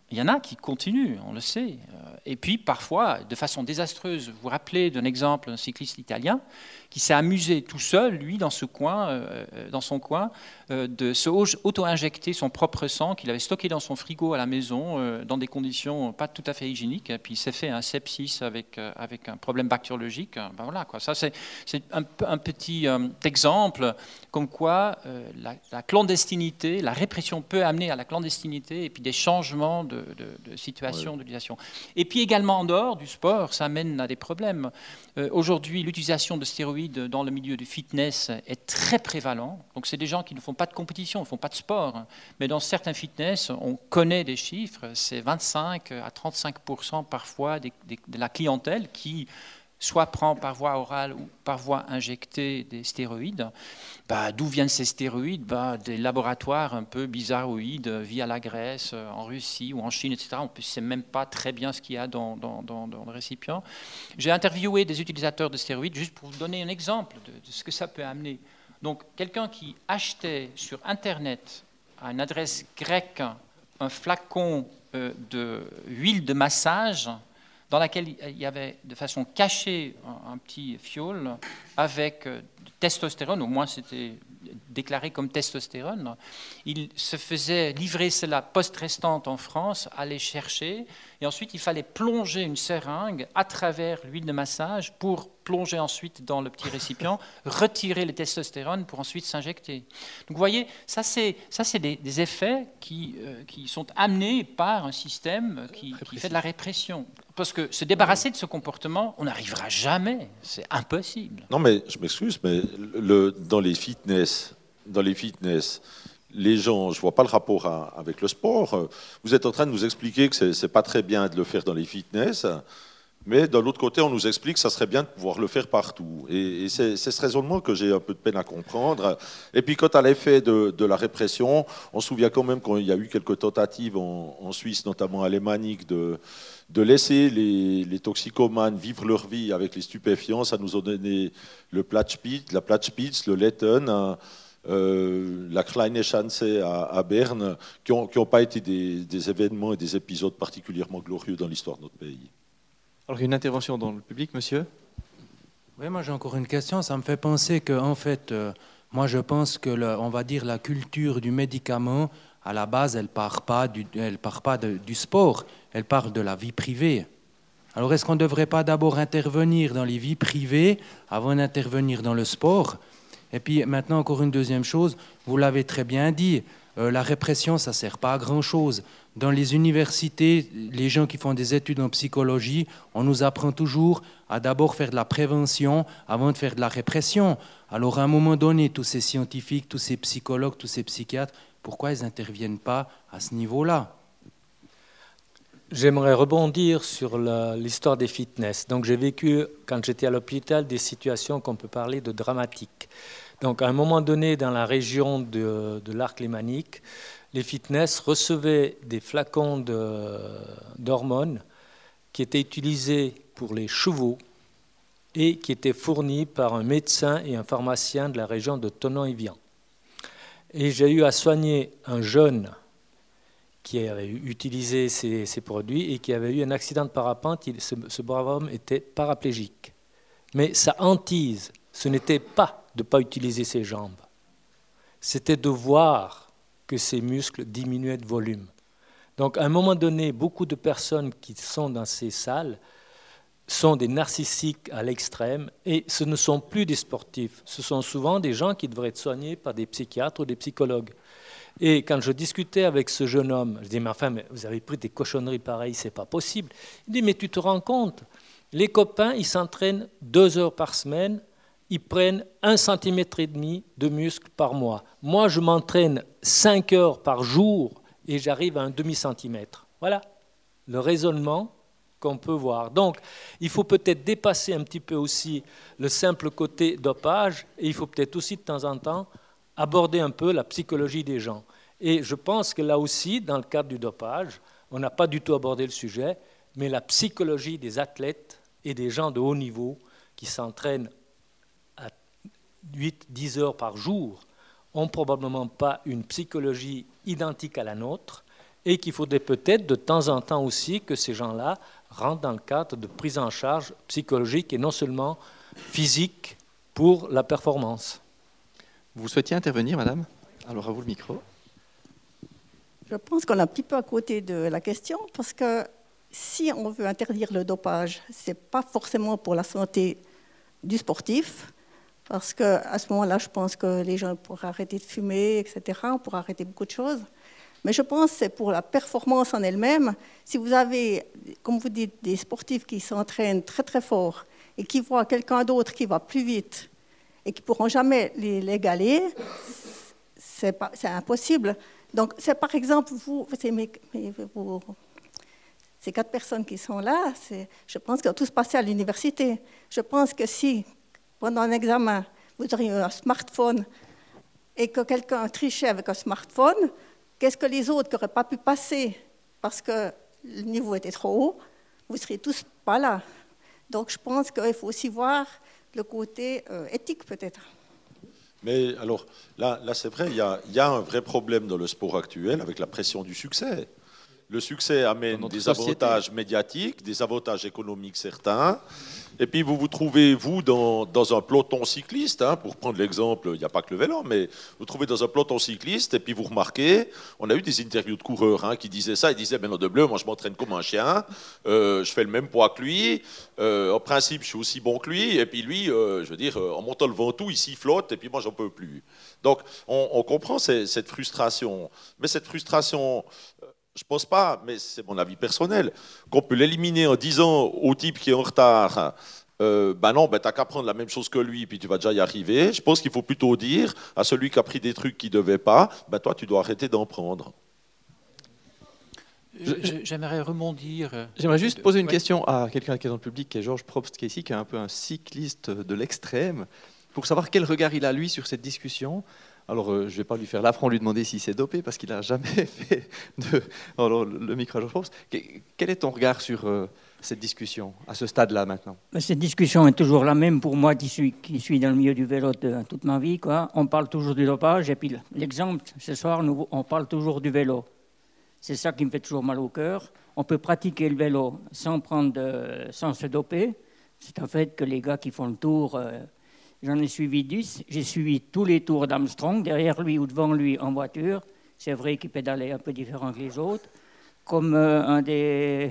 [SPEAKER 3] Il y en a qui continuent, on le sait. Et puis, parfois, de façon désastreuse. Vous vous rappelez d'un exemple d'un cycliste italien qui s'est amusé tout seul, lui, dans, ce coin, euh, dans son coin, euh, de se auto-injecter son propre sang qu'il avait stocké dans son frigo à la maison, euh, dans des conditions pas tout à fait hygiéniques. Et puis, il s'est fait un sepsis avec, euh, avec un problème bactériologique. Ben voilà, quoi. Ça, c'est, c'est un, un petit euh, exemple comme quoi euh, la, la clandestinité, la répression peut amener à la clandestinité et puis des changements de, de, de situation, ouais. d'utilisation. Et puis également en dehors du sport, ça amène à des problèmes. Euh, aujourd'hui, l'utilisation de stéroïdes dans le milieu du fitness est très prévalent. Donc c'est des gens qui ne font pas de compétition, ne font pas de sport. Mais dans certains fitness, on connaît des chiffres, c'est vingt-cinq à trente-cinq pour cent parfois des, des, de la clientèle qui soit prend par voie orale ou par voie injectée des stéroïdes. Bah, d'où viennent ces stéroïdes? Bah, des laboratoires un peu bizarroïdes via la Grèce, en Russie ou en Chine, et cetera. On ne sait même pas très bien ce qu'il y a dans, dans, dans, dans le récipient. J'ai interviewé des utilisateurs de stéroïdes juste pour vous donner un exemple de, de ce que ça peut amener. Donc, quelqu'un qui achetait sur Internet à une adresse grecque un flacon euh, d'huile de massage dans laquelle il y avait de façon cachée un, un petit fiole avec euh, testostérone, au moins c'était déclaré comme testostérone. Il se faisait livrer cela post-restante en France, aller chercher, et ensuite il fallait plonger une seringue à travers l'huile de massage pour plonger ensuite dans le petit récipient, retirer le testostérone pour ensuite s'injecter. Donc vous voyez, ça c'est, ça c'est des, des effets qui, euh, qui sont amenés par un système qui, qui fait de la répression. Parce que se débarrasser de ce comportement, on n'arrivera jamais, c'est impossible.
[SPEAKER 2] Non mais je m'excuse, mais le, dans les fitness, dans les fitness, les gens, je ne vois pas le rapport à, avec le sport. Vous êtes en train de nous expliquer que ce n'est pas très bien de le faire dans les fitness, mais d'un autre côté, on nous explique que ça serait bien de pouvoir le faire partout. Et, et c'est, c'est ce raisonnement que j'ai un peu de peine à comprendre. Et puis, quant à l'effet de, de la répression, on se souvient quand même qu'il y a eu quelques tentatives en, en Suisse, notamment à Lémanique, de, de laisser les, les toxicomanes vivre leur vie avec les stupéfiants. Ça nous a donné le Platspitz, la Platspitz, le Letten, Euh, la Kleine Schanze à, à Berne, qui n'ont qui ont pas été des, des événements et des épisodes particulièrement glorieux dans l'histoire de notre pays.
[SPEAKER 1] Alors, une intervention dans le public, monsieur?
[SPEAKER 6] Oui, moi j'ai encore une question. Ça me fait penser que, en fait, euh, moi je pense que, le, on va dire, la culture du médicament, à la base, elle part pas du, elle part pas de, du sport, elle part de la vie privée. Alors, est-ce qu'on ne devrait pas d'abord intervenir dans les vies privées avant d'intervenir dans le sport? Et puis maintenant, encore une deuxième chose, vous l'avez très bien dit, euh, la répression, ça ne sert pas à grand-chose. Dans les universités, les gens qui font des études en psychologie, on nous apprend toujours à d'abord faire de la prévention avant de faire de la répression. Alors à un moment donné, tous ces scientifiques, tous ces psychologues, tous ces psychiatres, pourquoi ils n'interviennent pas à ce niveau-là?
[SPEAKER 5] J'aimerais rebondir sur la, l'histoire des fitness. Donc, j'ai vécu, quand j'étais à l'hôpital, des situations qu'on peut parler de dramatiques. Donc, à un moment donné, dans la région de, de l'arc lémanique, les fitness recevaient des flacons de, d'hormones qui étaient utilisés pour les chevaux et qui étaient fournis par un médecin et un pharmacien de la région de Thonon-Évian. Et j'ai eu à soigner un jeune qui avait utilisé ces, ces produits et qui avait eu un accident de parapente. Il, ce, ce brave homme était paraplégique. Mais sa hantise, ce n'était pas de ne pas utiliser ses jambes. C'était de voir que ses muscles diminuaient de volume. Donc, à un moment donné, beaucoup de personnes qui sont dans ces salles sont des narcissiques à l'extrême et ce ne sont plus des sportifs. Ce sont souvent des gens qui devraient être soignés par des psychiatres ou des psychologues. Et quand je discutais avec ce jeune homme, je dis, mais enfin, mais vous avez pris des cochonneries pareilles, c'est pas possible. Il dit, mais tu te rends compte, les copains, ils s'entraînent deux heures par semaine, ils prennent un centimètre et demi de muscle par mois. Moi, je m'entraîne cinq heures par jour et j'arrive à un demi-centimètre. Voilà le raisonnement qu'on peut voir. Donc, il faut peut-être dépasser un petit peu aussi le simple côté dopage et il faut peut-être aussi de temps en temps aborder un peu la psychologie des gens. Et je pense que là aussi, dans le cadre du dopage, on n'a pas du tout abordé le sujet, mais la psychologie des athlètes et des gens de haut niveau qui s'entraînent à huit à dix heures par jour ont probablement pas une psychologie identique à la nôtre et qu'il faudrait peut-être de temps en temps aussi que ces gens-là rentrent dans le cadre de prise en charge psychologique et non seulement physique pour la performance.
[SPEAKER 1] Vous souhaitiez intervenir, madame? Alors à vous le micro.
[SPEAKER 7] Je pense qu'on est un petit peu à côté de la question, parce que si on veut interdire le dopage, ce n'est pas forcément pour la santé du sportif, parce qu'à ce moment-là, je pense que les gens pourraient arrêter de fumer, et cetera. On pourrait arrêter beaucoup de choses. Mais je pense que c'est pour la performance en elle-même. Si vous avez, comme vous dites, des sportifs qui s'entraînent très très fort et qui voient quelqu'un d'autre qui va plus vite et qui ne pourront jamais l'égaler, c'est pas, c'est impossible. Donc, c'est par exemple, vous, c'est mes, mes, vous, ces quatre personnes qui sont là, je pense que tout se passait à l'université. Je pense que si, pendant un examen, vous auriez un smartphone et que quelqu'un trichait avec un smartphone, qu'est-ce que les autres qui n'auraient pas pu passer parce que le niveau était trop haut, vous ne seriez tous pas là. Donc, je pense qu'il faut aussi voir le côté euh, éthique, peut-être.
[SPEAKER 2] Mais alors, là, là c'est vrai, il y, a, il y a un vrai problème dans le sport actuel avec la pression du succès. Le succès amène des société. avantages médiatiques, des avantages économiques certains. Et puis vous vous trouvez, vous, dans, dans un peloton cycliste, hein, pour prendre l'exemple, il n'y a pas que le vélo, mais vous vous trouvez dans un peloton cycliste, et puis vous remarquez, on a eu des interviews de coureurs hein, qui disaient ça, ils disaient, ben non, de bleu, moi je m'entraîne comme un chien, euh, je fais le même poids que lui, euh, en principe je suis aussi bon que lui, et puis lui, euh, je veux dire, en montant le Ventoux, il sifflote, et puis moi j'en peux plus. Donc on, on comprend ces, cette frustration, mais cette frustration... Je ne pense pas, mais c'est mon avis personnel, qu'on peut l'éliminer en disant au type qui est en retard, euh, ben non, ben t'as qu'à prendre la même chose que lui, puis tu vas déjà y arriver. Je pense qu'il faut plutôt dire à celui qui a pris des trucs qu'il ne devait pas, ben toi, tu dois arrêter d'en prendre.
[SPEAKER 3] J'aimerais rebondir.
[SPEAKER 1] J'aimerais juste poser une
[SPEAKER 3] ouais.
[SPEAKER 1] question à quelqu'un qui est dans le public, qui est Georges Probst, qui est ici, qui est un peu un cycliste de l'extrême, pour savoir quel regard il a, lui, sur cette discussion. Alors, euh, je ne vais pas lui faire l'affront, lui demander s'il s'est dopé, parce qu'il n'a jamais fait de... Alors, le micro à Georges Probst. Quel est ton regard sur euh, cette discussion, à ce stade-là, maintenant?
[SPEAKER 8] Cette discussion est toujours la même pour moi, qui suis, qui suis dans le milieu du vélo de toute ma vie, quoi. On parle toujours du dopage, et puis l'exemple, ce soir, nous, on parle toujours du vélo. C'est ça qui me fait toujours mal au cœur. On peut pratiquer le vélo sans, prendre de, sans se doper. C'est un fait que les gars qui font le tour... Euh, J'en ai suivi dix, j'ai suivi tous les tours d'Armstrong, derrière lui ou devant lui en voiture. C'est vrai qu'il pédalait un peu différent que les autres. Comme euh, un des...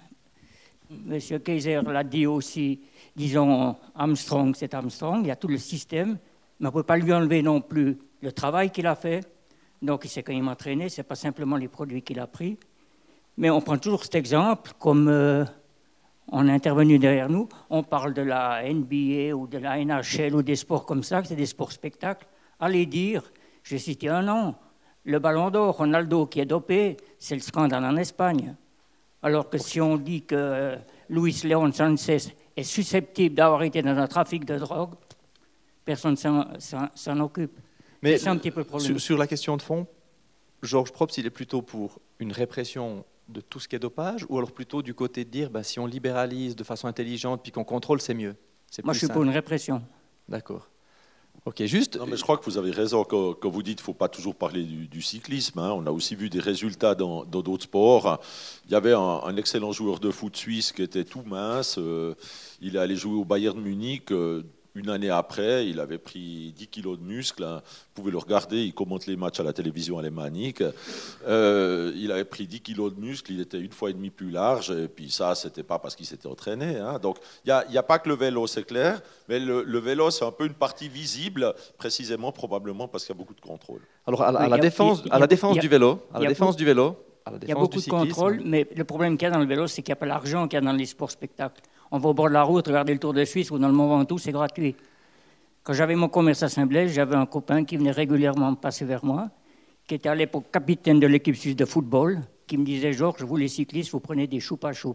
[SPEAKER 8] Monsieur Kaiser l'a dit aussi, disons, Armstrong, c'est Armstrong, il y a tout le système, mais on ne peut pas lui enlever non plus le travail qu'il a fait. Donc il s'est quand même entraîné, ce n'est pas simplement les produits qu'il a pris. Mais on prend toujours cet exemple comme... Euh, on est intervenu derrière nous, on parle de la N B A ou de la N H L ou des sports comme ça, que c'est des sports spectacles. Allez dire, je vais citer un nom, le Ballon d'Or, Ronaldo qui est dopé, c'est le scandale en Espagne. Alors que si on dit que Luis León Sánchez est susceptible d'avoir été dans un trafic de drogue, personne ne s'en occupe.
[SPEAKER 1] Mais
[SPEAKER 8] c'est un petit peu le problème.
[SPEAKER 1] Sur, sur la question de fond, Georges Probst, il est plutôt pour une répression de tout ce qui est dopage, ou alors plutôt du côté de dire bah, si on libéralise de façon intelligente puis qu'on contrôle, c'est mieux?
[SPEAKER 8] Moi, je suis pour une répression.
[SPEAKER 1] D'accord. Ok, juste.
[SPEAKER 2] Non, mais je crois que vous avez raison quand, quand vous dites qu'il ne faut pas toujours parler du, du cyclisme. Hein. On a aussi vu des résultats dans, dans d'autres sports. Il y avait un, un excellent joueur de foot suisse qui était tout mince. Euh, il est allé jouer au Bayern Munich. Euh, Une année après, il avait pris dix kilos de muscles. Hein. Vous pouvez le regarder, il commente les matchs à la télévision alémanique. Euh, il avait pris dix kilos de muscles, il était une fois et demie plus large. Et puis ça, ce n'était pas parce qu'il s'était entraîné. Hein. Donc, il n'y a, a pas que le vélo, c'est clair. Mais le, le vélo, c'est un peu une partie visible, précisément, probablement, parce qu'il y a beaucoup de contrôle.
[SPEAKER 1] Alors, à la, à la défense, à la défense du vélo, à la défense du vélo,
[SPEAKER 8] il y a beaucoup de contrôle, mais le problème qu'il y a dans le vélo, c'est qu'il n'y a pas l'argent qu'il y a dans les sports spectacles. On va au bord de la route, regarder le Tour de Suisse ou dans le Mont Ventoux, c'est gratuit. Quand j'avais mon commerce à Saint-Blaise, j'avais un copain qui venait régulièrement passer vers moi, qui était à l'époque capitaine de l'équipe suisse de football, qui me disait « Georges, vous les cyclistes, vous prenez des choupes à choupes ».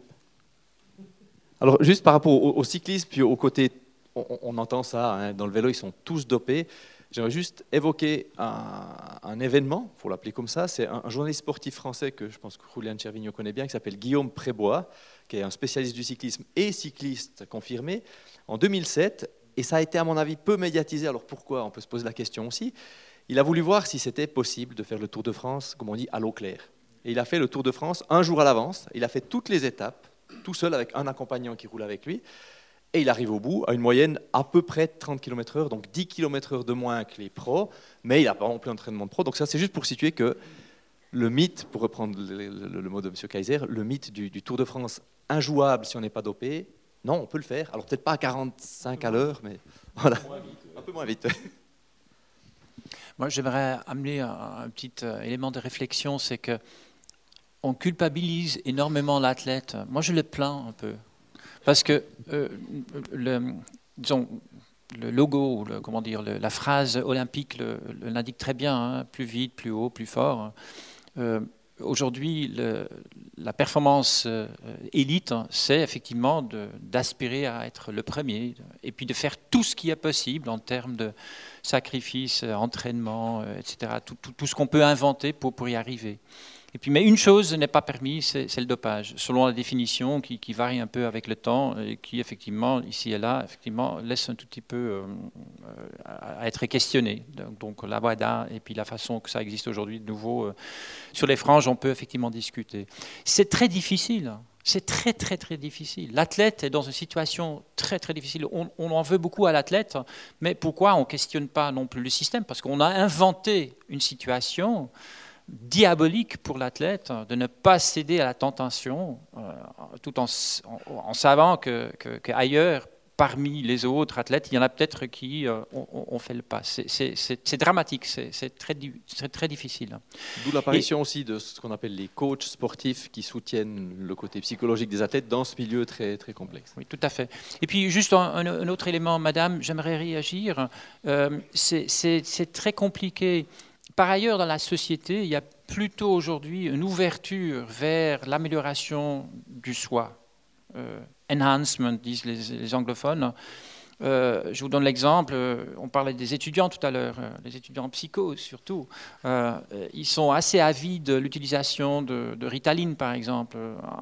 [SPEAKER 1] Alors, juste par rapport au, au cyclisme, puis au côté, on, on entend ça, hein, dans le vélo, ils sont tous dopés. J'aimerais juste évoquer un, un événement, il faut l'appeler comme ça. C'est un, un journaliste sportif français que je pense que Julian Chervigno connaît bien, qui s'appelle Guillaume Prébois, qui est un spécialiste du cyclisme et cycliste confirmé, en deux mille sept. Et ça a été, à mon avis, peu médiatisé. Alors pourquoi? On peut se poser la question aussi. Il a voulu voir si c'était possible de faire le Tour de France, comme on dit, à l'eau claire. Et il a fait le Tour de France un jour à l'avance. Il a fait toutes les étapes, tout seul avec un accompagnant qui roule avec lui. Et il arrive au bout à une moyenne à peu près de trente kilomètres heure, donc dix kilomètres heure de moins que les pros, mais il n'a pas rempli l'entraînement de pro. Donc ça, c'est juste pour situer que le mythe, pour reprendre le, le, le mot de M. Kaiser, le mythe du, du Tour de France injouable si on n'est pas dopé, non, on peut le faire. Alors peut-être pas à quarante-cinq à l'heure, mais voilà, un peu moins vite.
[SPEAKER 3] Moi, j'aimerais amener un, un petit euh, élément de réflexion, c'est que on culpabilise énormément l'athlète. Moi, je le plains un peu. Parce que euh, le, disons, le logo, le, comment dire, le, la phrase olympique le, le, l'indique très bien, hein, plus vite, plus haut, plus fort. Euh, aujourd'hui, le, la performance euh, élite, hein, c'est effectivement de, d'aspirer à être le premier et puis de faire tout ce qui est possible en termes de sacrifice, entraînement, et cetera. Tout, tout, tout ce qu'on peut inventer pour, pour y arriver. Et puis, mais une chose n'est pas permise, c'est, c'est le dopage, selon la définition qui, qui varie un peu avec le temps et qui, effectivement, ici et là, effectivement, laisse un tout petit peu euh, à, à être questionné. Donc, donc la WADA et puis la façon que ça existe aujourd'hui, de nouveau, euh, sur les franges, on peut effectivement discuter. C'est très difficile. C'est très, très, très difficile. L'athlète est dans une situation très, très difficile. On, on en veut beaucoup à l'athlète, mais pourquoi on ne questionne pas non plus le système? Parce qu'on a inventé une situation diabolique pour l'athlète de ne pas céder à la tentation, euh, tout en, en, en savant que, que, qu'ailleurs, parmi les autres athlètes, il y en a peut-être qui euh, ont, ont fait le pas. C'est, c'est, c'est, c'est dramatique, c'est, c'est, très, c'est très difficile.
[SPEAKER 1] D'où l'apparition Et, aussi de ce qu'on appelle les coachs sportifs qui soutiennent le côté psychologique des athlètes dans ce milieu très, très complexe.
[SPEAKER 3] Oui, tout à fait. Et puis juste un, un, un autre élément, madame, j'aimerais réagir. Euh, c'est, c'est, c'est très compliqué. Par ailleurs, dans la société, il y a plutôt aujourd'hui une ouverture vers l'amélioration du soi. Euh, enhancement, disent les, les anglophones. Euh, je vous donne l'exemple, on parlait des étudiants tout à l'heure, les étudiants en psycho surtout. Euh, ils sont assez avides de l'utilisation de, de Ritaline, par exemple,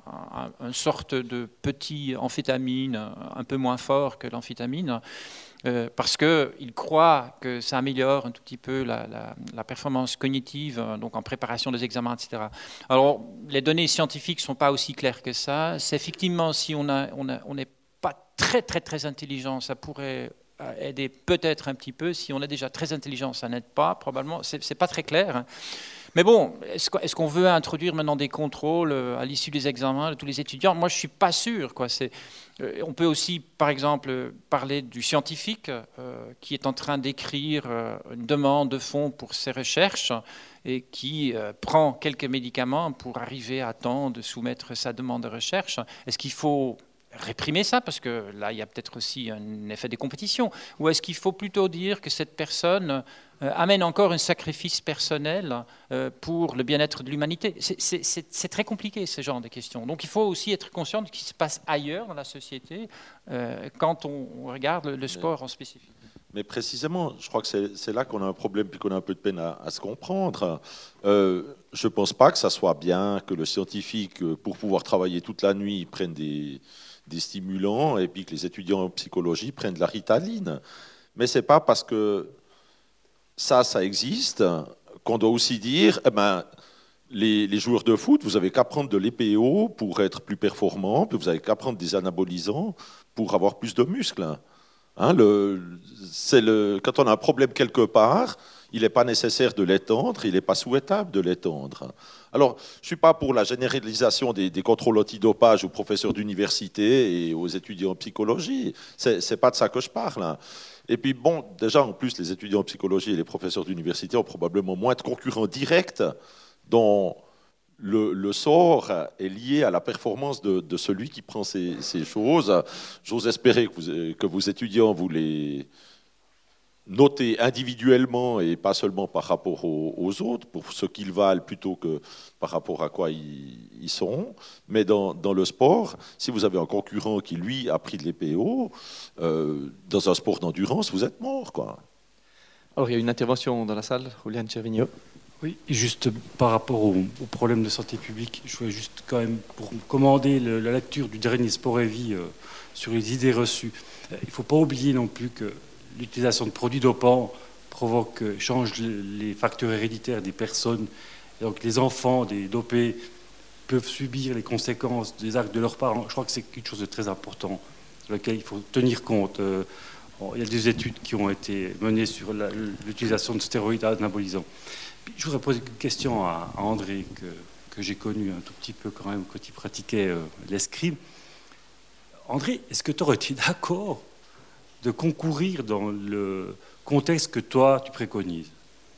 [SPEAKER 3] une sorte de petit amphétamine un peu moins fort que l'amphétamine. Euh, parce qu'ils croient que ça améliore un tout petit peu la, la, la performance cognitive, donc en préparation des examens, et cetera. Alors, les données scientifiques ne sont pas aussi claires que ça. C'est effectivement, si on a, on a, on n'est pas très, très, très intelligent, ça pourrait aider peut-être un petit peu. Si on est déjà très intelligent, ça n'aide pas, probablement. Ce n'est pas très clair. Mais bon, est-ce qu'on veut introduire maintenant des contrôles à l'issue des examens de tous les étudiants? Moi, je ne suis pas sûr, quoi. C'est, euh, on peut aussi, par exemple, parler du scientifique euh, qui est en train d'écrire euh, une demande de fonds pour ses recherches et qui euh, prend quelques médicaments pour arriver à temps de soumettre sa demande de recherche. Est-ce qu'il faut réprimer ça, parce que là, il y a peut-être aussi un effet des compétitions, ou est-ce qu'il faut plutôt dire que cette personne euh, amène encore un sacrifice personnel euh, pour le bien-être de l'humanité? c'est, c'est, c'est, c'est très compliqué, ce genre de questions. Donc il faut aussi être conscient de ce qui se passe ailleurs dans la société euh, quand on, on regarde le, le sport en spécifique.
[SPEAKER 2] Mais précisément, je crois que c'est, c'est là qu'on a un problème puis qu'on a un peu de peine à, à se comprendre. Euh, je ne pense pas que ça soit bien que le scientifique, pour pouvoir travailler toute la nuit, prenne des... des stimulants, et puis que les étudiants en psychologie prennent de la Ritaline. Mais ce n'est pas parce que ça, ça existe, qu'on doit aussi dire, eh ben, les, les joueurs de foot, vous n'avez qu'à prendre de l'E P O pour être plus performant, puis vous n'avez qu'à prendre des anabolisants pour avoir plus de muscles. Hein, le, c'est le, quand on a un problème quelque part, il n'est pas nécessaire de l'étendre, il n'est pas souhaitable de l'étendre. Alors, je ne suis pas pour la généralisation des, des contrôles antidopage aux professeurs d'université et aux étudiants en psychologie. Ce n'est pas de ça que je parle. Hein. Et puis, bon, déjà, en plus, les étudiants en psychologie et les professeurs d'université ont probablement moins de concurrents directs dont le, le sort est lié à la performance de, de celui qui prend ces, ces choses. J'ose espérer que, vous, que vos étudiants, vous les notez individuellement et pas seulement par rapport aux, aux autres, pour ce qu'ils valent plutôt que par rapport à quoi ils, ils sont. Mais dans, dans le sport, si vous avez un concurrent qui, lui, a pris de l'E P O, euh, dans un sport d'endurance, vous êtes mort, quoi.
[SPEAKER 1] Alors, il y a une intervention dans la salle, Julian Cervigno.
[SPEAKER 9] Oui, et juste par rapport au, au problème de santé publique, je voulais juste quand même pour commander le, la lecture du dernier Sport et Vie euh, sur les idées reçues. Euh, il ne faut pas oublier non plus que l'utilisation de produits dopants provoque, change les facteurs héréditaires des personnes Et donc les enfants des dopés peuvent subir les conséquences des actes de leurs parents. Je crois que c'est quelque chose de très important, sur lequel il faut tenir compte. Euh, bon, il y a des études qui ont été menées sur l'utilisation de stéroïdes anabolisants. Puis, je voudrais poser une question à, à André, que, que j'ai connu un tout petit peu quand même quand il pratiquait euh, l'escrime. André, est-ce que tu aurais été d'accord de concourir dans le contexte que toi, tu préconises?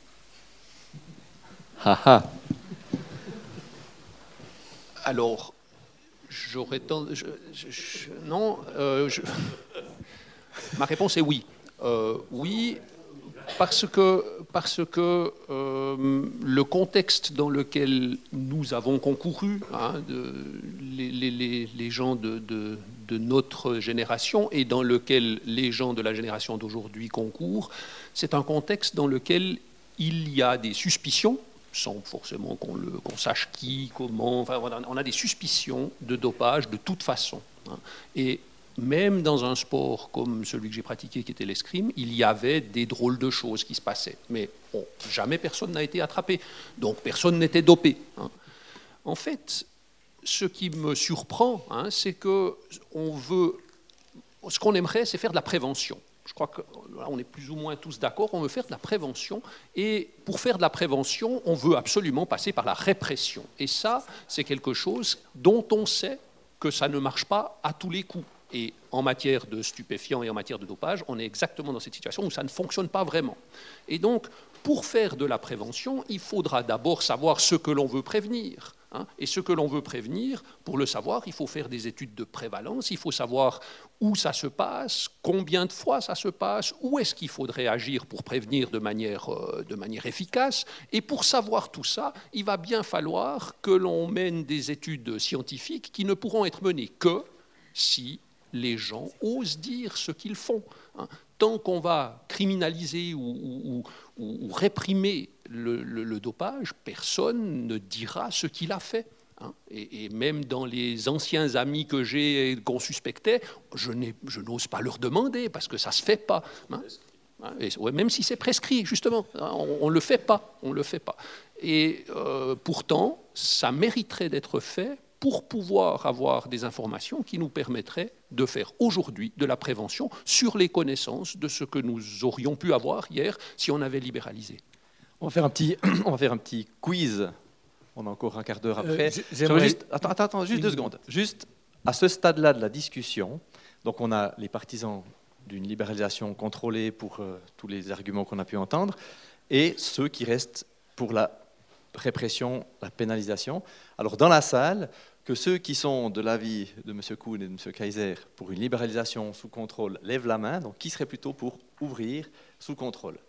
[SPEAKER 1] Ah ah.
[SPEAKER 4] Alors, j'aurais tendance... Je, je, je, non, euh, je, ma réponse est oui. Euh, oui, parce que, parce que euh, le contexte dans lequel nous avons concouru, hein, de, les, les, les gens de, de, de notre génération et dans lequel les gens de la génération d'aujourd'hui concourent, c'est un contexte dans lequel il y a des suspicions, sans forcément qu'on le, qu'on sache qui, comment, enfin, on a des suspicions de dopage de toute façon. Hein. Et même dans un sport comme celui que j'ai pratiqué, qui était l'escrime, il y avait des drôles de choses qui se passaient. Mais bon, jamais personne n'a été attrapé, donc personne n'était dopé. Hein. En fait, ce qui me surprend, hein, c'est que on veut, ce qu'on aimerait, c'est faire de la prévention. Je crois qu'on est plus ou moins tous d'accord, on veut faire de la prévention. Et pour faire de la prévention, on veut absolument passer par la répression. Et ça, c'est quelque chose dont on sait que ça ne marche pas à tous les coups. Et en matière de stupéfiants et en matière de dopage, on est exactement dans cette situation où ça ne fonctionne pas vraiment. Et donc, pour faire de la prévention, il faudra d'abord savoir ce que l'on veut prévenir. Hein, et ce que l'on veut prévenir, pour le savoir, il faut faire des études de prévalence, il faut savoir où ça se passe, combien de fois ça se passe, où est-ce qu'il faudrait agir pour prévenir de manière, euh, de manière efficace. Et pour savoir tout ça, il va bien falloir que l'on mène des études scientifiques qui ne pourront être menées que si les gens osent dire ce qu'ils font. Hein. Tant qu'on va criminaliser ou, ou, ou, ou réprimer le, le, le dopage, personne ne dira ce qu'il a fait. Hein. Et, et même dans les anciens amis que j'ai, qu'on suspectait, je, n'ai, je n'ose pas leur demander parce que ça ne se fait pas. Hein. Et, ouais, même si c'est prescrit, justement, on ne le fait pas. On le fait pas. Et euh, pourtant, ça mériterait d'être fait pour pouvoir avoir des informations qui nous permettraient de faire aujourd'hui de la prévention sur les connaissances de ce que nous aurions pu avoir hier si on avait libéralisé.
[SPEAKER 1] On va faire un petit, on va faire un petit quiz. On a encore un quart d'heure après.
[SPEAKER 5] Euh, j'aimerais...
[SPEAKER 1] juste, attends, attends, attends, juste deux secondes. Juste à ce stade-là de la discussion, donc on a les partisans d'une libéralisation contrôlée pour euh, tous les arguments qu'on a pu entendre, et ceux qui restent pour la répression, la pénalisation. Alors dans la salle, que ceux qui sont de l'avis de M. Kuhn et de M. Kaiser pour une libéralisation sous contrôle lèvent la main. Donc qui serait plutôt pour ouvrir sous contrôle?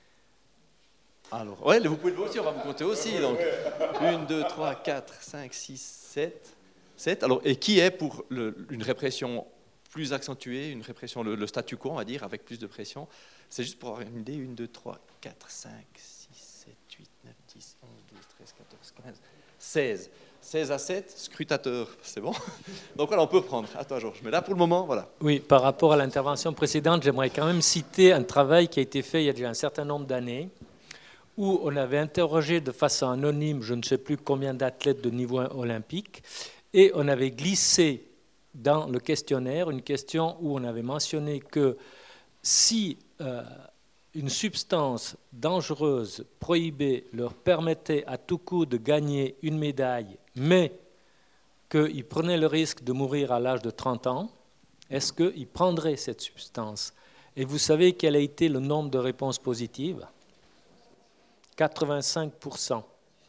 [SPEAKER 1] Alors, ouais, vous pouvez le voir aussi, on va vous compter aussi. Donc un, deux, trois, quatre, cinq, six, sept. sept. Alors, et qui est pour le, une répression plus accentuée, une répression, le, le statu quo, on va dire, avec plus de pression? C'est juste pour avoir une idée. un, deux, trois, quatre, cinq, six, sept, huit, neuf, dix, onze, douze, treize, quatorze, quinze, seize. seize à sept, scrutateur, c'est bon. Donc voilà, on peut prendre. Attends, Georges, mais là pour le moment, voilà.
[SPEAKER 5] Oui, par rapport à l'intervention précédente, j'aimerais quand même citer un travail qui a été fait il y a déjà un certain nombre d'années, où on avait interrogé de façon anonyme, je ne sais plus combien d'athlètes de niveau olympique, et on avait glissé dans le questionnaire une question où on avait mentionné que si euh, une substance dangereuse prohibée leur permettait à tout coup de gagner une médaille, mais qu'ils prenaient le risque de mourir à l'âge de trente ans, est-ce qu'ils prendraient cette substance? Et vous savez quel a été le nombre de réponses positives? quatre-vingt-cinq pour cent.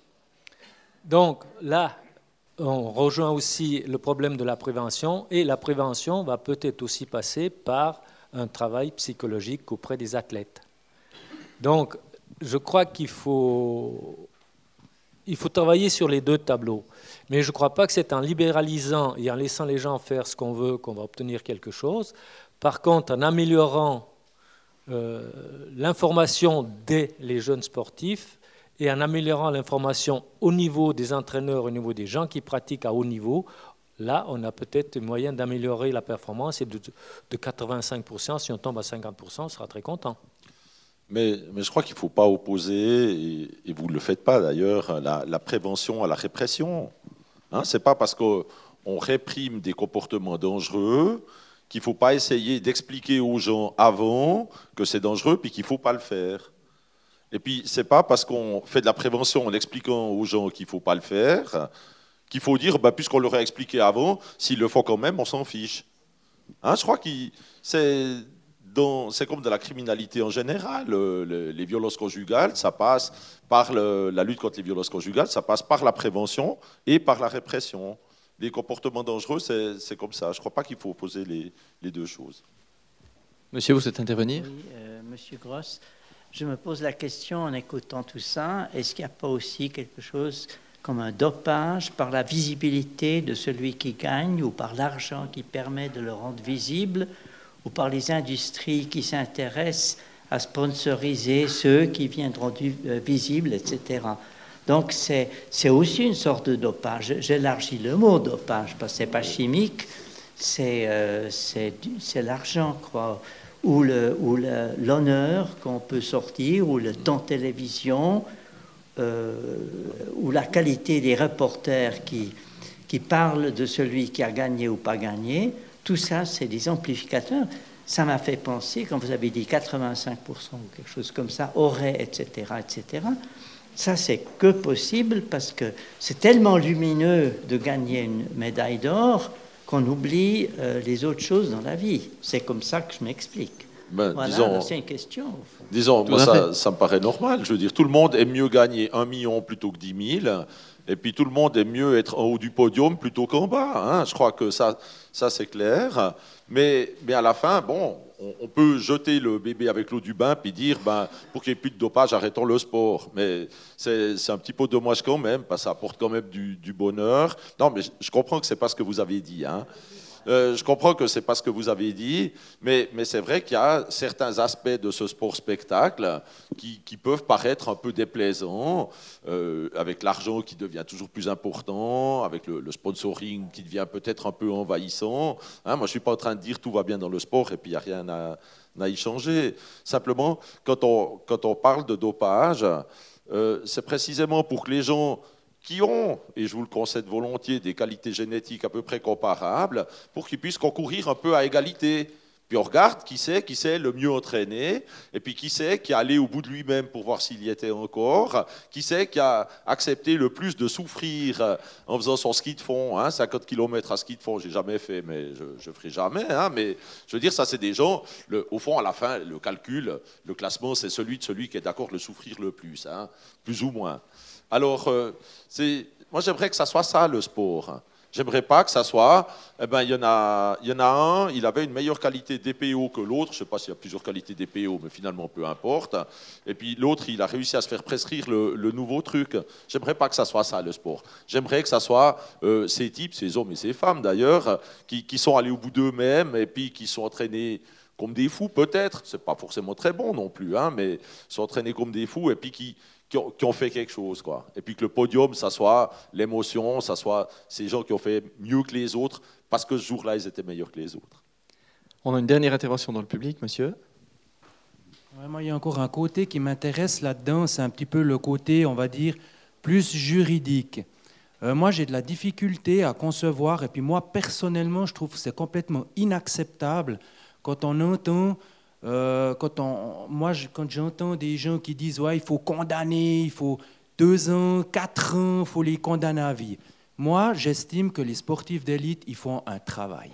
[SPEAKER 5] Donc là, on rejoint aussi le problème de la prévention, et la prévention va peut-être aussi passer par un travail psychologique auprès des athlètes. Donc, je crois qu'il faut, il faut travailler sur les deux tableaux. Mais je ne crois pas que c'est en libéralisant et en laissant les gens faire ce qu'on veut qu'on va obtenir quelque chose. Par contre, en améliorant euh, l'information dès les jeunes sportifs et en améliorant l'information au niveau des entraîneurs, au niveau des gens qui pratiquent à haut niveau, là, on a peut-être moyen d'améliorer la performance, et de, de quatre-vingt-cinq pour cent, si on tombe à cinquante pour cent, on sera très content.
[SPEAKER 2] Mais, mais je crois qu'il ne faut pas opposer, et, et vous ne le faites pas d'ailleurs, la, la prévention à la répression. Hein, ce n'est pas parce qu'on réprime des comportements dangereux qu'il ne faut pas essayer d'expliquer aux gens avant que c'est dangereux puis qu'il ne faut pas le faire. Et puis, ce n'est pas parce qu'on fait de la prévention en expliquant aux gens qu'il ne faut pas le faire qu'il faut dire, bah, puisqu'on leur a expliqué avant, s'ils le font quand même, on s'en fiche. Hein, je crois que c'est... C'est comme de la criminalité en général. Le, le, les violences conjugales, ça passe par le, la lutte contre les violences conjugales, ça passe par la prévention et par la répression. Les comportements dangereux, c'est comme ça. Je ne crois pas qu'il faut opposer les, les deux choses.
[SPEAKER 1] Monsieur, vous souhaitez intervenir?
[SPEAKER 10] Oui, euh, Monsieur Gross, je me pose la question en écoutant tout ça, est-ce qu'il n'y a pas aussi quelque chose comme un dopage par la visibilité de celui qui gagne ou par l'argent qui permet de le rendre visible, ou par les industries qui s'intéressent à sponsoriser ceux qui viendront visibles, et cetera. Donc c'est aussi une sorte de dopage. J'élargis le mot dopage, parce que ce n'est pas chimique, c'est euh, l'argent, quoi, ou l'honneur le, qu'on peut sortir, ou le temps de télévision, euh, ou la qualité des reporters qui, qui parlent de celui qui a gagné ou pas gagné. Tout ça, c'est des amplificateurs. Ça m'a fait penser, quand vous avez dit quatre-vingt-cinq pour cent ou quelque chose comme ça, aurait, et cetera, et cetera. Ça, c'est que possible parce que c'est tellement lumineux de gagner une médaille d'or qu'on oublie euh, les autres choses dans la vie. C'est comme ça que je m'explique. Ben, voilà, c'est une question.
[SPEAKER 2] Disons, moi, ça, ça me paraît normal. Je veux dire, tout le monde aime mieux gagner un million plutôt que dix mille. Et puis tout le monde aime mieux être en haut du podium plutôt qu'en bas. Hein. Je crois que ça, ça c'est clair. Mais, mais à la fin, bon, on, on peut jeter le bébé avec l'eau du bain puis dire, ben, pour qu'il n'y ait plus de dopage, arrêtons le sport. Mais c'est un petit peu dommage quand même, parce que ça apporte quand même du, du bonheur. Non, mais je, je comprends que ce n'est pas ce que vous avez dit. Hein. Euh, je comprends que ce n'est pas ce que vous avez dit, mais, mais c'est vrai qu'il y a certains aspects de ce sport-spectacle qui, qui peuvent paraître un peu déplaisants, euh, avec l'argent qui devient toujours plus important, avec le, le sponsoring qui devient peut-être un peu envahissant. Hein, moi, je ne suis pas en train de dire tout va bien dans le sport et puis il n'y a rien à, à y changer. Simplement, quand on, quand on parle de dopage, euh, c'est précisément pour que les gens qui ont, et je vous le concède volontiers, des qualités génétiques à peu près comparables, pour qu'ils puissent concourir un peu à égalité. Puis on regarde qui c'est qui c'est le mieux entraîné, et puis qui c'est qui est allé au bout de lui-même pour voir s'il y était encore, qui c'est qui a accepté le plus de souffrir en faisant son ski de fond, hein, cinquante kilomètres à ski de fond, j'ai jamais fait, mais je ne ferai jamais. Hein, mais je veux dire, ça c'est des gens, le, au fond, à la fin, le calcul, le classement, c'est celui de celui qui est d'accord de le souffrir le plus, hein, plus ou moins. Alors, euh, moi j'aimerais que ça soit ça le sport. J'aimerais pas que ça soit, eh ben, il y en a, il y en a un, il avait une meilleure qualité D P O que l'autre, je ne sais pas s'il y a plusieurs qualités D P O, mais finalement peu importe. Et puis l'autre, il a réussi à se faire prescrire le, le nouveau truc. J'aimerais pas que ça soit ça le sport. J'aimerais que ça soit euh, ces types, ces hommes et ces femmes d'ailleurs, qui, qui sont allés au bout d'eux-mêmes et puis qui sont entraînés comme des fous peut-être, c'est pas forcément très bon non plus, hein, mais sont entraînés comme des fous et puis qui Qui ont, qui ont fait quelque chose, quoi. Et puis que le podium, ça soit l'émotion, ça soit ces gens qui ont fait mieux que les autres, parce que ce jour-là, ils étaient meilleurs que les autres.
[SPEAKER 1] On a une dernière intervention dans le public, monsieur.
[SPEAKER 6] Ouais, moi, il y a encore un côté qui m'intéresse là-dedans, c'est un petit peu le côté, on va dire, plus juridique. Euh, moi, j'ai de la difficulté à concevoir, et puis moi, personnellement, je trouve que c'est complètement inacceptable quand on entend... Euh, quand on, moi, je, quand j'entends des gens qui disent ouais, il faut condamner, il faut deux ans, quatre ans, il faut les condamner à vie. Moi, j'estime que les sportifs d'élite, ils font un travail.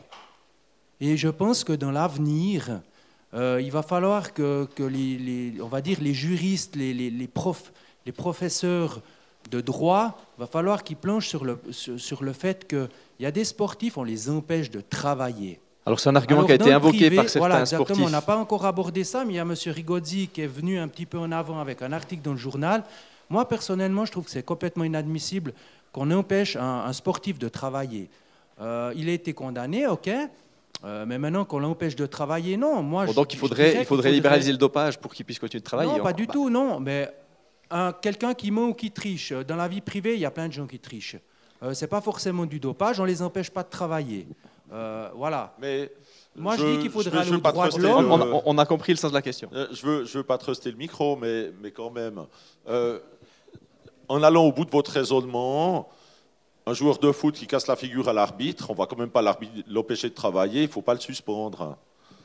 [SPEAKER 6] Et je pense que dans l'avenir, euh, il va falloir que, que les, les, on va dire les juristes, les, les, les, profs, les professeurs de droit, il va falloir qu'ils planchent sur le, sur, sur le fait qu'il y a des sportifs, on les empêche de travailler.
[SPEAKER 1] Alors c'est un argument
[SPEAKER 6] Alors,
[SPEAKER 1] qui a été invoqué
[SPEAKER 6] privé,
[SPEAKER 1] par certains
[SPEAKER 6] voilà, exactement,
[SPEAKER 1] sportifs.
[SPEAKER 6] On n'a pas encore abordé ça, mais il y a M. Rigozzi qui est venu un petit peu en avant avec un article dans le journal. Moi, personnellement, je trouve que c'est complètement inadmissible qu'on empêche un, un sportif de travailler. Euh, il a été condamné, ok, euh, mais maintenant qu'on l'empêche de travailler, non. Moi,
[SPEAKER 1] bon,
[SPEAKER 6] je,
[SPEAKER 1] donc il faudrait, il faudrait, faudrait libéraliser le dopage pour qu'il puisse continuer de travailler.
[SPEAKER 6] Non, pas
[SPEAKER 1] encore.
[SPEAKER 6] du tout, non. Mais quelqu'un qui ment ou qui triche, dans la vie privée, il y a plein de gens qui trichent. Euh, ce n'est pas forcément du dopage, on ne les empêche pas de travailler. Euh, voilà.
[SPEAKER 2] Mais
[SPEAKER 6] Moi, je,
[SPEAKER 2] je
[SPEAKER 6] dis qu'il faudrait aller
[SPEAKER 2] veux
[SPEAKER 6] au
[SPEAKER 2] pas
[SPEAKER 6] droit de
[SPEAKER 2] truster
[SPEAKER 6] l'homme.
[SPEAKER 2] le-
[SPEAKER 1] On, on- on a compris le sens de la question.
[SPEAKER 2] Euh, Je veux, je veux pas truster le micro, mais, mais quand même. Euh, en allant au bout de votre raisonnement, un joueur de foot qui casse la figure à l'arbitre, on va quand même pas l'arbitre- l'empêcher de travailler, il faut pas le suspendre.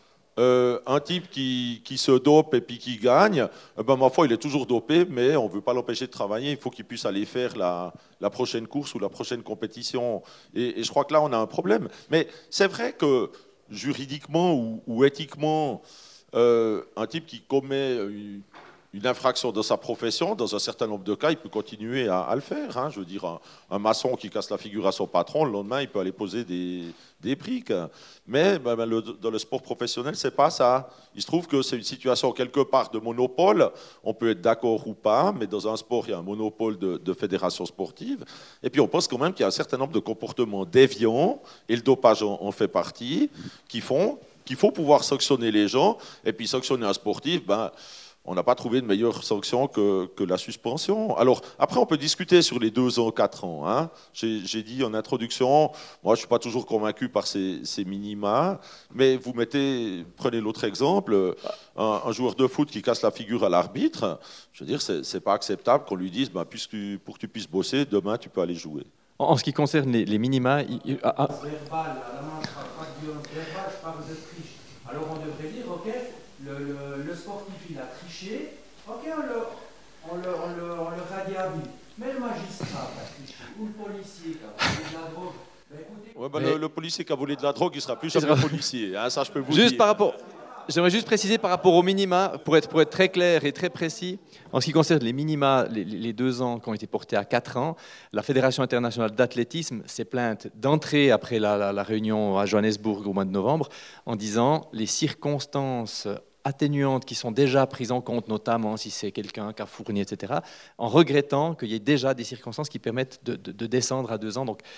[SPEAKER 2] Euh, un type qui, qui se dope et puis qui gagne, eh ben, ma foi, il est toujours dopé, mais on ne veut pas l'empêcher de travailler. Il faut qu'il puisse aller faire la, la prochaine course ou la prochaine compétition. Et, et je crois que là, on a un problème. Mais c'est vrai que juridiquement ou, ou éthiquement, euh, un type qui commet une, une infraction dans sa profession, dans un certain nombre de cas, il peut continuer à, à le faire. Hein. Je veux dire, un, un maçon qui casse la figure à son patron, le lendemain, il peut aller poser des, des briques. Mais ben, ben, le, dans le sport professionnel, c'est pas ça. Il se trouve que c'est une situation quelque part de monopole. On peut être d'accord ou pas, mais dans un sport, il y a un monopole de, de fédération sportive. Et puis, on pense quand même qu'il y a un certain nombre de comportements déviants, et le dopage en, en fait partie, qui font qu'il faut pouvoir sanctionner les gens. Et puis, sanctionner un sportif, ben, on n'a pas trouvé de meilleure sanction que, que la suspension. Alors, après, on peut discuter sur les deux ans, quatre ans. Hein. J'ai, j'ai dit en introduction, moi, je ne suis pas toujours convaincu par ces, ces minima, mais vous mettez, prenez l'autre exemple, un, un joueur de foot qui casse la figure à l'arbitre, je veux dire, ce n'est pas acceptable qu'on lui dise, ben, puisque tu, pour que tu puisses bosser, demain, tu peux aller jouer.
[SPEAKER 1] En, en ce qui concerne les, les minima, il- il- ah, ah,
[SPEAKER 6] Verbal, la main, pas de violence verbale, je parle de triche. Alors on devrait dire, ok, le, le, le sportif il a triché, ok, on le, on le, on le, on le radie à vie. Mais le magistrat a triché, ou le policier qui a volé de la drogue. Ben, écoutez,
[SPEAKER 2] Ouais, ben,
[SPEAKER 1] Mais-
[SPEAKER 2] le, le policier qui a volé de la drogue, il sera plus jamais policier. Hein, ça, je peux vous
[SPEAKER 1] juste
[SPEAKER 2] dire.
[SPEAKER 1] par rapport, j'aimerais juste préciser par rapport aux minima, pour être, pour être très clair et très précis, en ce qui concerne les minima, les, les deux ans qui ont été portés à quatre ans, la Fédération internationale d'athlétisme s'est plainte d'entrée après la, la- la réunion à Johannesburg au mois de novembre en disant les circonstances atténuantes qui sont déjà prises en compte, notamment si c'est quelqu'un qui a fourni, et cetera, en regrettant qu'il y ait déjà des circonstances qui permettent de, de- de descendre à deux ans. Donc,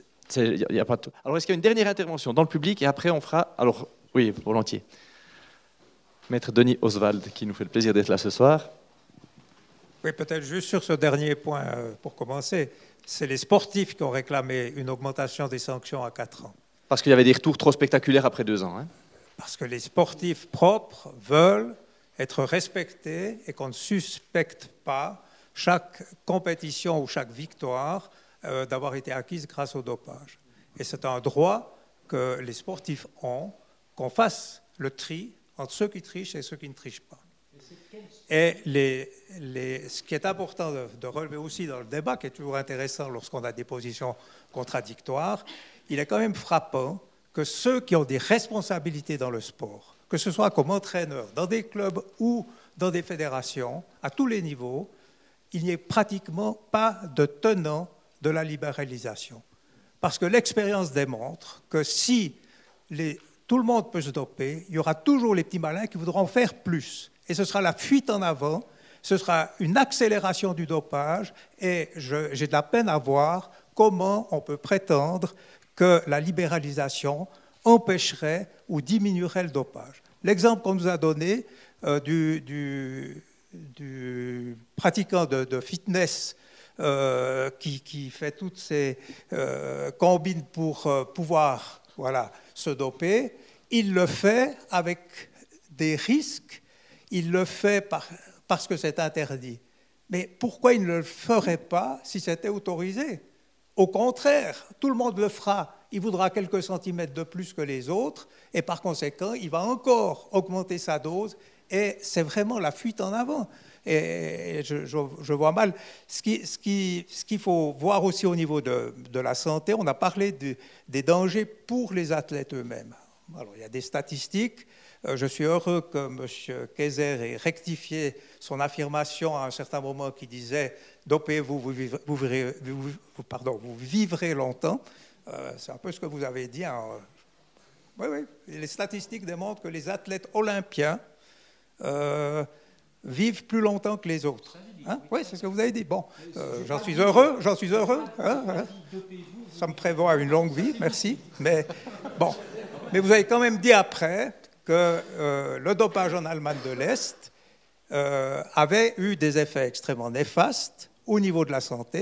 [SPEAKER 1] il n'y a pas de tout. Alors, est-ce qu'il y a une dernière intervention dans le public et après on fera... Alors, oui, volontiers. Maître Denis Oswald, qui nous fait le plaisir d'être là ce soir.
[SPEAKER 11] Oui, peut-être juste sur ce dernier point, euh, pour commencer. C'est les sportifs qui ont réclamé une augmentation des sanctions à quatre ans.
[SPEAKER 1] Parce qu'il y avait des retours trop spectaculaires après deux ans. Hein.
[SPEAKER 11] Parce que les sportifs propres veulent être respectés et qu'on ne suspecte pas chaque compétition ou chaque victoire euh, d'avoir été acquise grâce au dopage. Et c'est un droit que les sportifs ont, qu'on fasse le tri entre ceux qui trichent et ceux qui ne trichent pas. Et les, les, ce qui est important de, de relever aussi dans le débat, qui est toujours intéressant lorsqu'on a des positions contradictoires, il est quand même frappant que ceux qui ont des responsabilités dans le sport, que ce soit comme entraîneur, dans des clubs ou dans des fédérations, à tous les niveaux, il n'y ait pratiquement pas de tenant de la libéralisation. Parce que l'expérience démontre que si les, tout le monde peut se doper, il y aura toujours les petits malins qui voudront faire plus. Et ce sera la fuite en avant, ce sera une accélération du dopage, et je, j'ai de la peine à voir comment on peut prétendre que la libéralisation empêcherait ou diminuerait le dopage. L'exemple qu'on nous a donné euh, du, du, du pratiquant de, de fitness euh, qui, qui fait toutes ces euh, combines pour euh, pouvoir voilà, se doper, il le fait avec des risques, il le fait par, parce que c'est interdit. Mais pourquoi il ne le ferait pas si c'était autorisé ? Au contraire, tout le monde le fera. Il voudra quelques centimètres de plus que les autres et par conséquent, il va encore augmenter sa dose et c'est vraiment la fuite en avant. Et je, je, je vois mal. Ce, qui, ce, qui, ce qu'il faut voir aussi au niveau de, de la santé, on a parlé de, des dangers pour les athlètes eux-mêmes. Alors, il y a des statistiques. Je suis heureux que M. Kayser ait rectifié son affirmation à un certain moment qui disait « Dopez-vous, vous vivrez, vous, vivrez, vous, pardon, vous vivrez longtemps euh, ». C'est un peu ce que vous avez dit. Hein. Oui, oui. Les statistiques démontrent que les athlètes olympiens euh, vivent plus longtemps que les autres. Hein? Oui, c'est ce que vous avez dit. Bon, euh, j'en suis heureux, j'en suis heureux. Hein, hein. Ça me prévoit une longue vie, merci. Mais bon, mais vous avez quand même dit après que euh, le dopage en Allemagne de l'Est euh, avait eu des effets extrêmement néfastes au niveau de la santé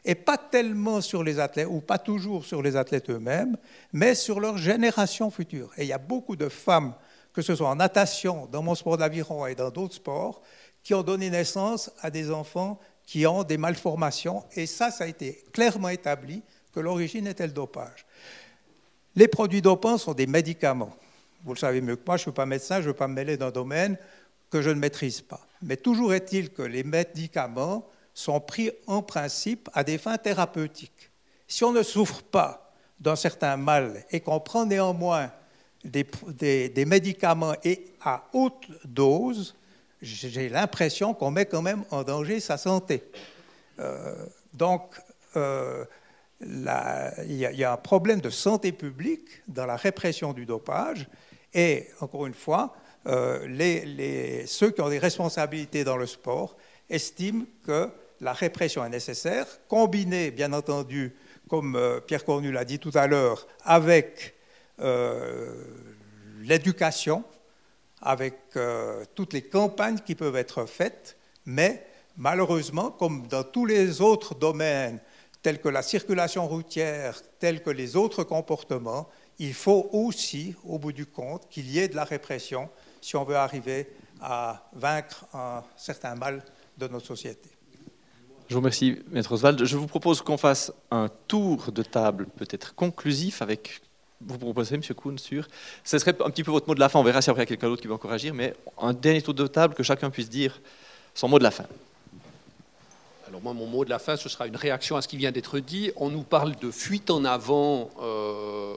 [SPEAKER 11] et pas tellement sur les athlètes, ou pas toujours sur les athlètes eux-mêmes, mais sur leur génération future. Et il y a beaucoup de femmes, que ce soit en natation, dans mon sport d'aviron et dans d'autres sports, qui ont donné naissance à des enfants qui ont des malformations, et ça, ça a été clairement établi que l'origine était le dopage. Les produits dopants sont des médicaments. Vous le savez mieux que moi, je ne suis pas médecin, je ne veux pas me mêler d'un domaine que je ne maîtrise pas. Mais toujours est-il que les médicaments sont pris en principe à des fins thérapeutiques. Si on ne souffre pas d'un certain mal et qu'on prend néanmoins des, des, des médicaments et à haute dose, j'ai l'impression qu'on met quand même en danger sa santé. Euh, donc, euh, la, il, y a, il y a un problème de santé publique dans la répression du dopage. Et, encore une fois, euh, les, les, ceux qui ont des responsabilités dans le sport estiment que la répression est nécessaire, combinée, bien entendu, comme euh, Pierre Cornu l'a dit tout à l'heure, avec euh, l'éducation, avec euh, toutes les campagnes qui peuvent être faites, mais malheureusement, comme dans tous les autres domaines, tels que la circulation routière, tels que les autres comportements, il faut aussi, au bout du compte, qu'il y ait de la répression si on veut arriver à vaincre un certain mal de notre société.
[SPEAKER 1] Je vous remercie, Maître Oswald. Je vous propose qu'on fasse un tour de table peut-être conclusif avec... Vous proposez, M. Kuhn, sûr. Ce serait un petit peu votre mot de la fin. On verra si après il y a quelqu'un d'autre qui va encore agir, mais un dernier tour de table que chacun puisse dire son mot de la fin.
[SPEAKER 4] Alors moi, mon mot de la fin, ce sera une réaction à ce qui vient d'être dit. On nous parle de fuite en avant. Euh,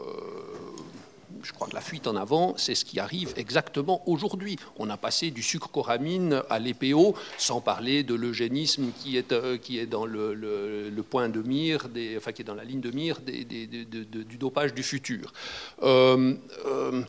[SPEAKER 4] je crois que la fuite en avant, c'est ce qui arrive exactement aujourd'hui. On a passé du sucre-coramine à l'E P O, sans parler de l'eugénisme qui est, euh, qui est dans le, le, le point de mire, des, enfin qui est dans la ligne de mire des, des, de, de, du dopage du futur. Euh, euh,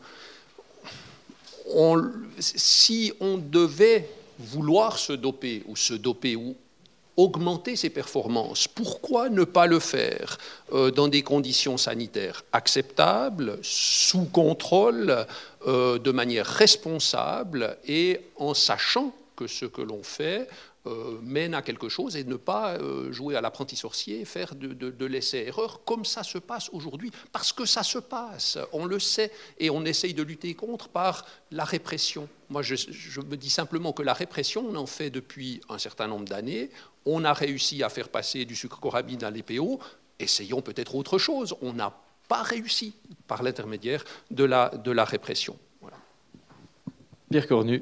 [SPEAKER 4] on, si on devait vouloir se doper ou se doper ou augmenter ses performances, pourquoi ne pas le faire euh, dans des conditions sanitaires acceptables, sous contrôle, euh, de manière responsable et en sachant que ce que l'on fait euh, mène à quelque chose et ne pas euh, jouer à l'apprenti sorcier, faire de, de, de l'essai-erreur comme ça se passe aujourd'hui, parce que ça se passe, on le sait, et on essaye de lutter contre par la répression. Moi, je, je me dis simplement que la répression, on en fait depuis un certain nombre d'années. On a réussi à faire passer du sucre-coramine à l'E P O. Essayons peut-être autre chose. On n'a pas réussi par l'intermédiaire de la, de la répression. Voilà.
[SPEAKER 1] Pierre Cornu.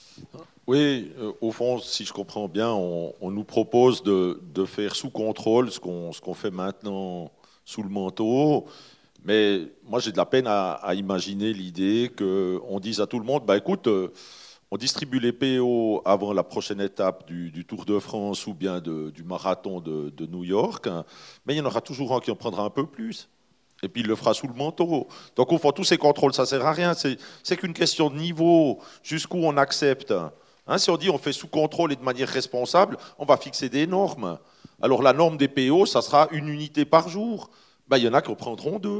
[SPEAKER 2] Oui, euh, au fond, si je comprends bien, on, on nous propose de, de faire sous contrôle ce qu'on ce qu'on fait maintenant sous le manteau. Mais moi, j'ai de la peine à, à imaginer l'idée qu'on dise à tout le monde, bah, écoute, euh, on distribue les P O avant la prochaine étape du, du Tour de France ou bien de, du marathon de, de New York, hein, mais il y en aura toujours un qui en prendra un peu plus. Et puis il le fera sous le manteau. Donc au fond, tous ces contrôles, ça ne sert à rien. C'est, c'est qu'une question de niveau, jusqu'où on accepte. Hein, si on dit on fait sous contrôle et de manière responsable, on va fixer des normes. Alors la norme des P O, ça sera une unité par jour. Ben, il y en a qui en prendront deux.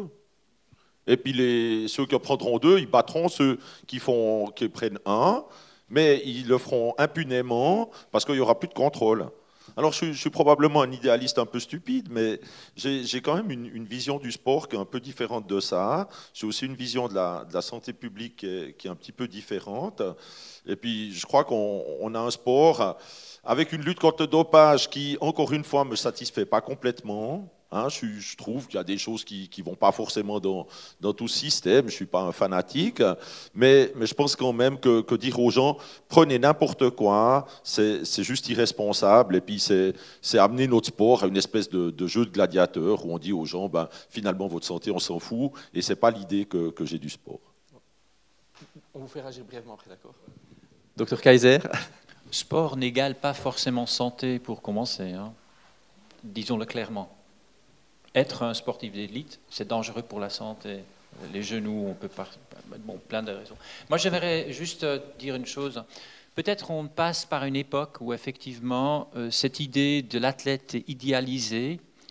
[SPEAKER 2] Et puis les, ceux qui en prendront deux, ils battront ceux qui, font, qui prennent un, mais ils le feront impunément parce qu'il n'y aura plus de contrôle. Alors je, je suis probablement un idéaliste un peu stupide, mais j'ai, j'ai quand même une, une vision du sport qui est un peu différente de ça. J'ai aussi une vision de la, de la santé publique qui est, qui est un petit peu différente. Et puis je crois qu'on on a un sport avec une lutte contre le dopage qui, encore une fois, ne me satisfait pas complètement. Hein, je, je trouve qu'il y a des choses qui ne vont pas forcément dans, dans tout ce système. Je ne suis pas un fanatique, mais, mais je pense quand même que, que dire aux gens prenez n'importe quoi, c'est, c'est juste irresponsable. Et puis c'est, c'est amener notre sport à une espèce de, de jeu de gladiateur où on dit aux gens ben, finalement votre santé on s'en fout. Et ce n'est pas l'idée que, que j'ai du sport.
[SPEAKER 1] On vous fait réagir brièvement après, d'accord ? Docteur Kaiser.
[SPEAKER 3] Sport n'égale pas forcément santé pour commencer, hein. Disons-le clairement. Être un sportif d'élite, c'est dangereux pour la santé. Les genoux, on peut pas... Bon, plein de raisons. Moi, j'aimerais juste dire une chose. Peut-être on passe par une époque où, effectivement, euh, cette idée de l'athlète idéalisé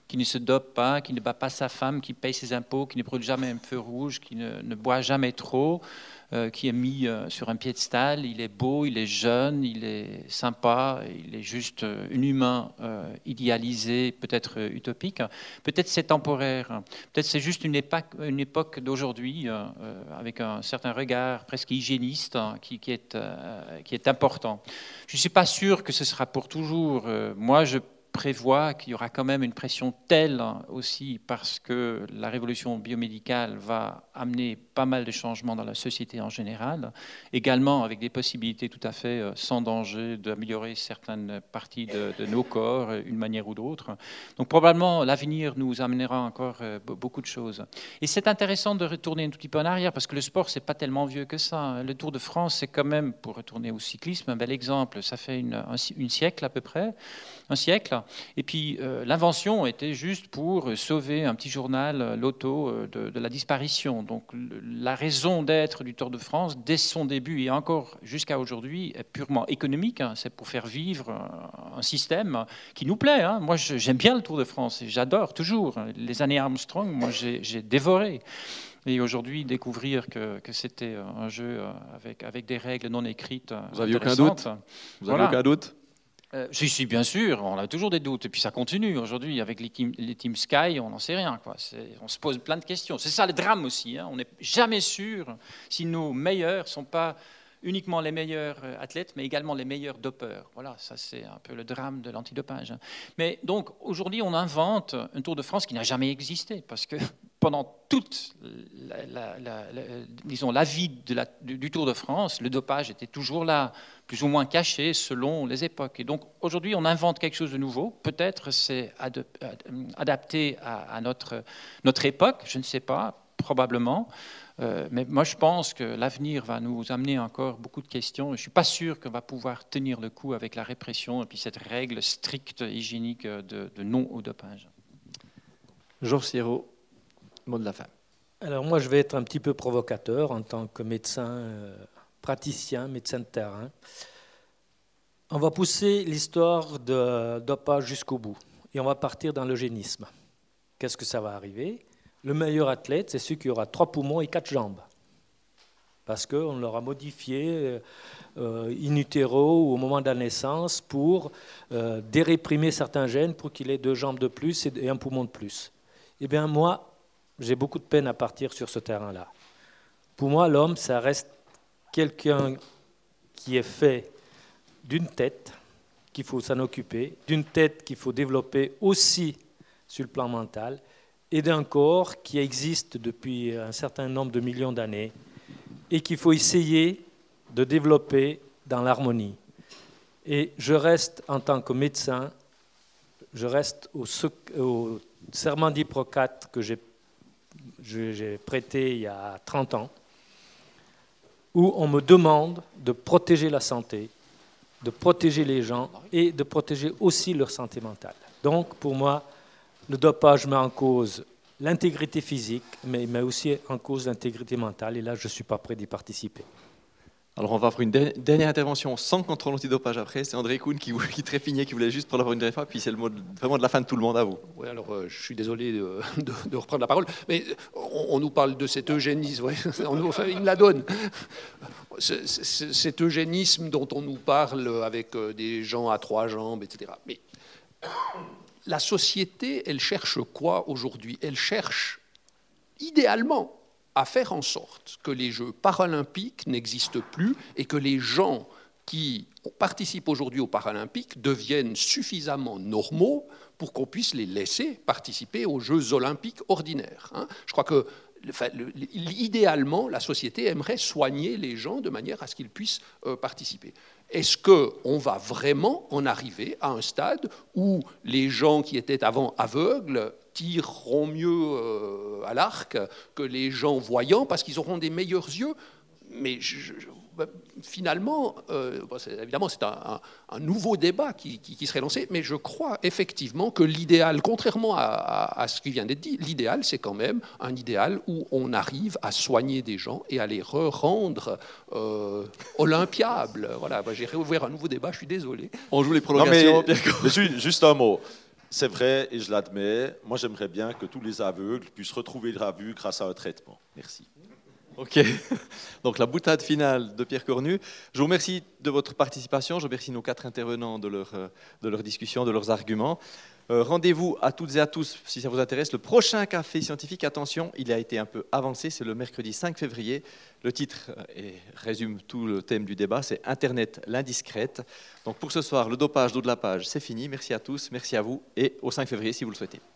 [SPEAKER 3] qui ne se dope pas, qui ne bat pas sa femme, qui paye ses impôts, qui ne brûle jamais un feu rouge, qui ne, ne boit jamais trop, euh, qui est mis euh, sur un piédestal. Il est beau, il est jeune, il est sympa, il est juste euh, un humain euh, idéalisé, peut-être euh, utopique. Peut-être c'est temporaire, peut-être c'est juste une époque, une époque d'aujourd'hui euh, euh, avec un certain regard presque hygiéniste hein, qui, qui, est, euh, qui est important. Je ne suis pas sûr que ce sera pour toujours. Euh, moi, je prévoit qu'il y aura quand même une pression telle aussi parce que la révolution biomédicale va amener pas mal de changements dans la société en général, également avec des possibilités tout à fait sans danger d'améliorer certaines parties de, de nos corps, une manière ou d'autre. Donc probablement l'avenir nous amènera encore beaucoup de choses. Et c'est intéressant de retourner un tout petit peu en arrière parce que le sport c'est pas tellement vieux que ça. Le Tour de France c'est quand même, pour retourner au cyclisme, un bel exemple. Ça fait une, un, une siècle à peu près, un siècle. Et puis euh, l'invention était juste pour sauver un petit journal, l'Auto, euh, de, de la disparition. Donc le, la raison d'être du Tour de France, dès son début et encore jusqu'à aujourd'hui, est purement économique. Hein. C'est pour faire vivre un, un système qui nous plaît. Hein. Moi, je, j'aime bien le Tour de France et j'adore toujours. Les années Armstrong, moi, j'ai, j'ai dévoré. Et aujourd'hui, découvrir que, que c'était un jeu avec, avec des règles non écrites.
[SPEAKER 1] Vous n'aviez aucun doute Vous
[SPEAKER 3] voilà.
[SPEAKER 1] avez aucun doute
[SPEAKER 3] Euh, si, si, bien sûr, on a toujours des doutes. Et puis ça continue. Aujourd'hui, avec les teams, les teams Sky, on n'en sait rien. Quoi. On se pose plein de questions. C'est ça le drame aussi. Hein. On n'est jamais sûr si nos meilleurs ne sont pas uniquement les meilleurs athlètes, mais également les meilleurs dopeurs. Voilà, ça c'est un peu le drame de l'antidopage. Mais donc, aujourd'hui, on invente un Tour de France qui n'a jamais existé, parce que pendant toute la, la, la, la, disons, la vie de la, du, du Tour de France, le dopage était toujours là, plus ou moins caché selon les époques. Et donc, aujourd'hui, on invente quelque chose de nouveau. Peut-être c'est ad, ad, adapté à, à notre, notre époque, je ne sais pas, probablement. Euh, mais moi, je pense que l'avenir va nous amener encore beaucoup de questions. Je ne suis pas sûr qu'on va pouvoir tenir le coup avec la répression et puis cette règle stricte, hygiénique de, de non au dopage.
[SPEAKER 1] Georges Siero, mot de la fin.
[SPEAKER 5] Alors moi, je vais être un petit peu provocateur en tant que médecin euh, praticien, médecin de terrain. On va pousser l'histoire de dopage jusqu'au bout et on va partir dans l'eugénisme. Qu'est-ce que ça va arriver ? Le meilleur athlète, c'est celui qui aura trois poumons et quatre jambes. Parce qu'on l'aura modifié euh, in utero ou au moment de la naissance pour euh, déréprimer certains gènes pour qu'il ait deux jambes de plus et un poumon de plus. Eh bien, moi, j'ai beaucoup de peine à partir sur ce terrain-là. Pour moi, l'homme, ça reste quelqu'un qui est fait d'une tête, qu'il faut s'en occuper, d'une tête qu'il faut développer aussi sur le plan mental, et d'un corps qui existe depuis un certain nombre de millions d'années et qu'il faut essayer de développer dans l'harmonie. Et je reste, en tant que médecin, je reste au, au serment d'Hippocrate que j'ai, j'ai prêté il y a trente ans, où on me demande de protéger la santé, de protéger les gens et de protéger aussi leur santé mentale. Donc, pour moi, le dopage met en cause l'intégrité physique, mais met aussi en cause l'intégrité mentale. Et là, je ne suis pas prêt d'y participer.
[SPEAKER 1] Alors, on va faire une dernière intervention sans contrôle antidopage après. C'est André Kuhn qui, qui trépignait, qui voulait juste prendre une dernière fois. Puis c'est le mot de, vraiment de la fin de tout le monde à vous.
[SPEAKER 4] Oui, alors euh, je suis désolé de, de, de reprendre la parole, mais on, on nous parle de cet eugénisme. Ouais, on nous, enfin, il me la donne. C- c- cet eugénisme dont on nous parle avec euh, des gens à trois jambes, et cetera. Mais la société, elle cherche quoi aujourd'hui ? Elle cherche idéalement à faire en sorte que les Jeux paralympiques n'existent plus et que les gens qui participent aujourd'hui aux Paralympiques deviennent suffisamment normaux pour qu'on puisse les laisser participer aux Jeux olympiques ordinaires. Je crois que Enfin, le, idéalement, la société aimerait soigner les gens de manière à ce qu'ils puissent euh, participer. Est-ce qu'on va vraiment en arriver à un stade où les gens qui étaient avant aveugles tireront mieux euh, à l'arc que les gens voyants parce qu'ils auront des meilleurs yeux ? Mais je, je, finalement, euh, bon, c'est, évidemment, c'est un, un, un nouveau débat qui, qui, qui serait lancé, mais je crois effectivement que l'idéal, contrairement à, à, à ce qui vient d'être dit, l'idéal, c'est quand même un idéal où on arrive à soigner des gens et à les rendre euh, olympiables. Voilà, bah, j'ai réouvert un nouveau débat, je suis désolé.
[SPEAKER 1] On joue les prolongations.
[SPEAKER 2] Non, mais, juste un mot. c'est vrai et je l'admets. Moi, j'aimerais bien que tous les aveugles puissent retrouver la vue grâce à un traitement. Merci.
[SPEAKER 1] Ok, donc la boutade finale de Pierre Cornu. Je vous remercie de votre participation, je remercie nos quatre intervenants de leur, de leur discussion, de leurs arguments. Euh, rendez-vous à toutes et à tous, si ça vous intéresse, le prochain café scientifique. Attention, il a été un peu avancé, c'est le mercredi cinq février. Le titre et résume tout le thème du débat, c'est Internet, l'indiscrète. Donc pour ce soir, le dopage d'au de la page, c'est fini. Merci à tous, merci à vous et au cinq février si vous le souhaitez.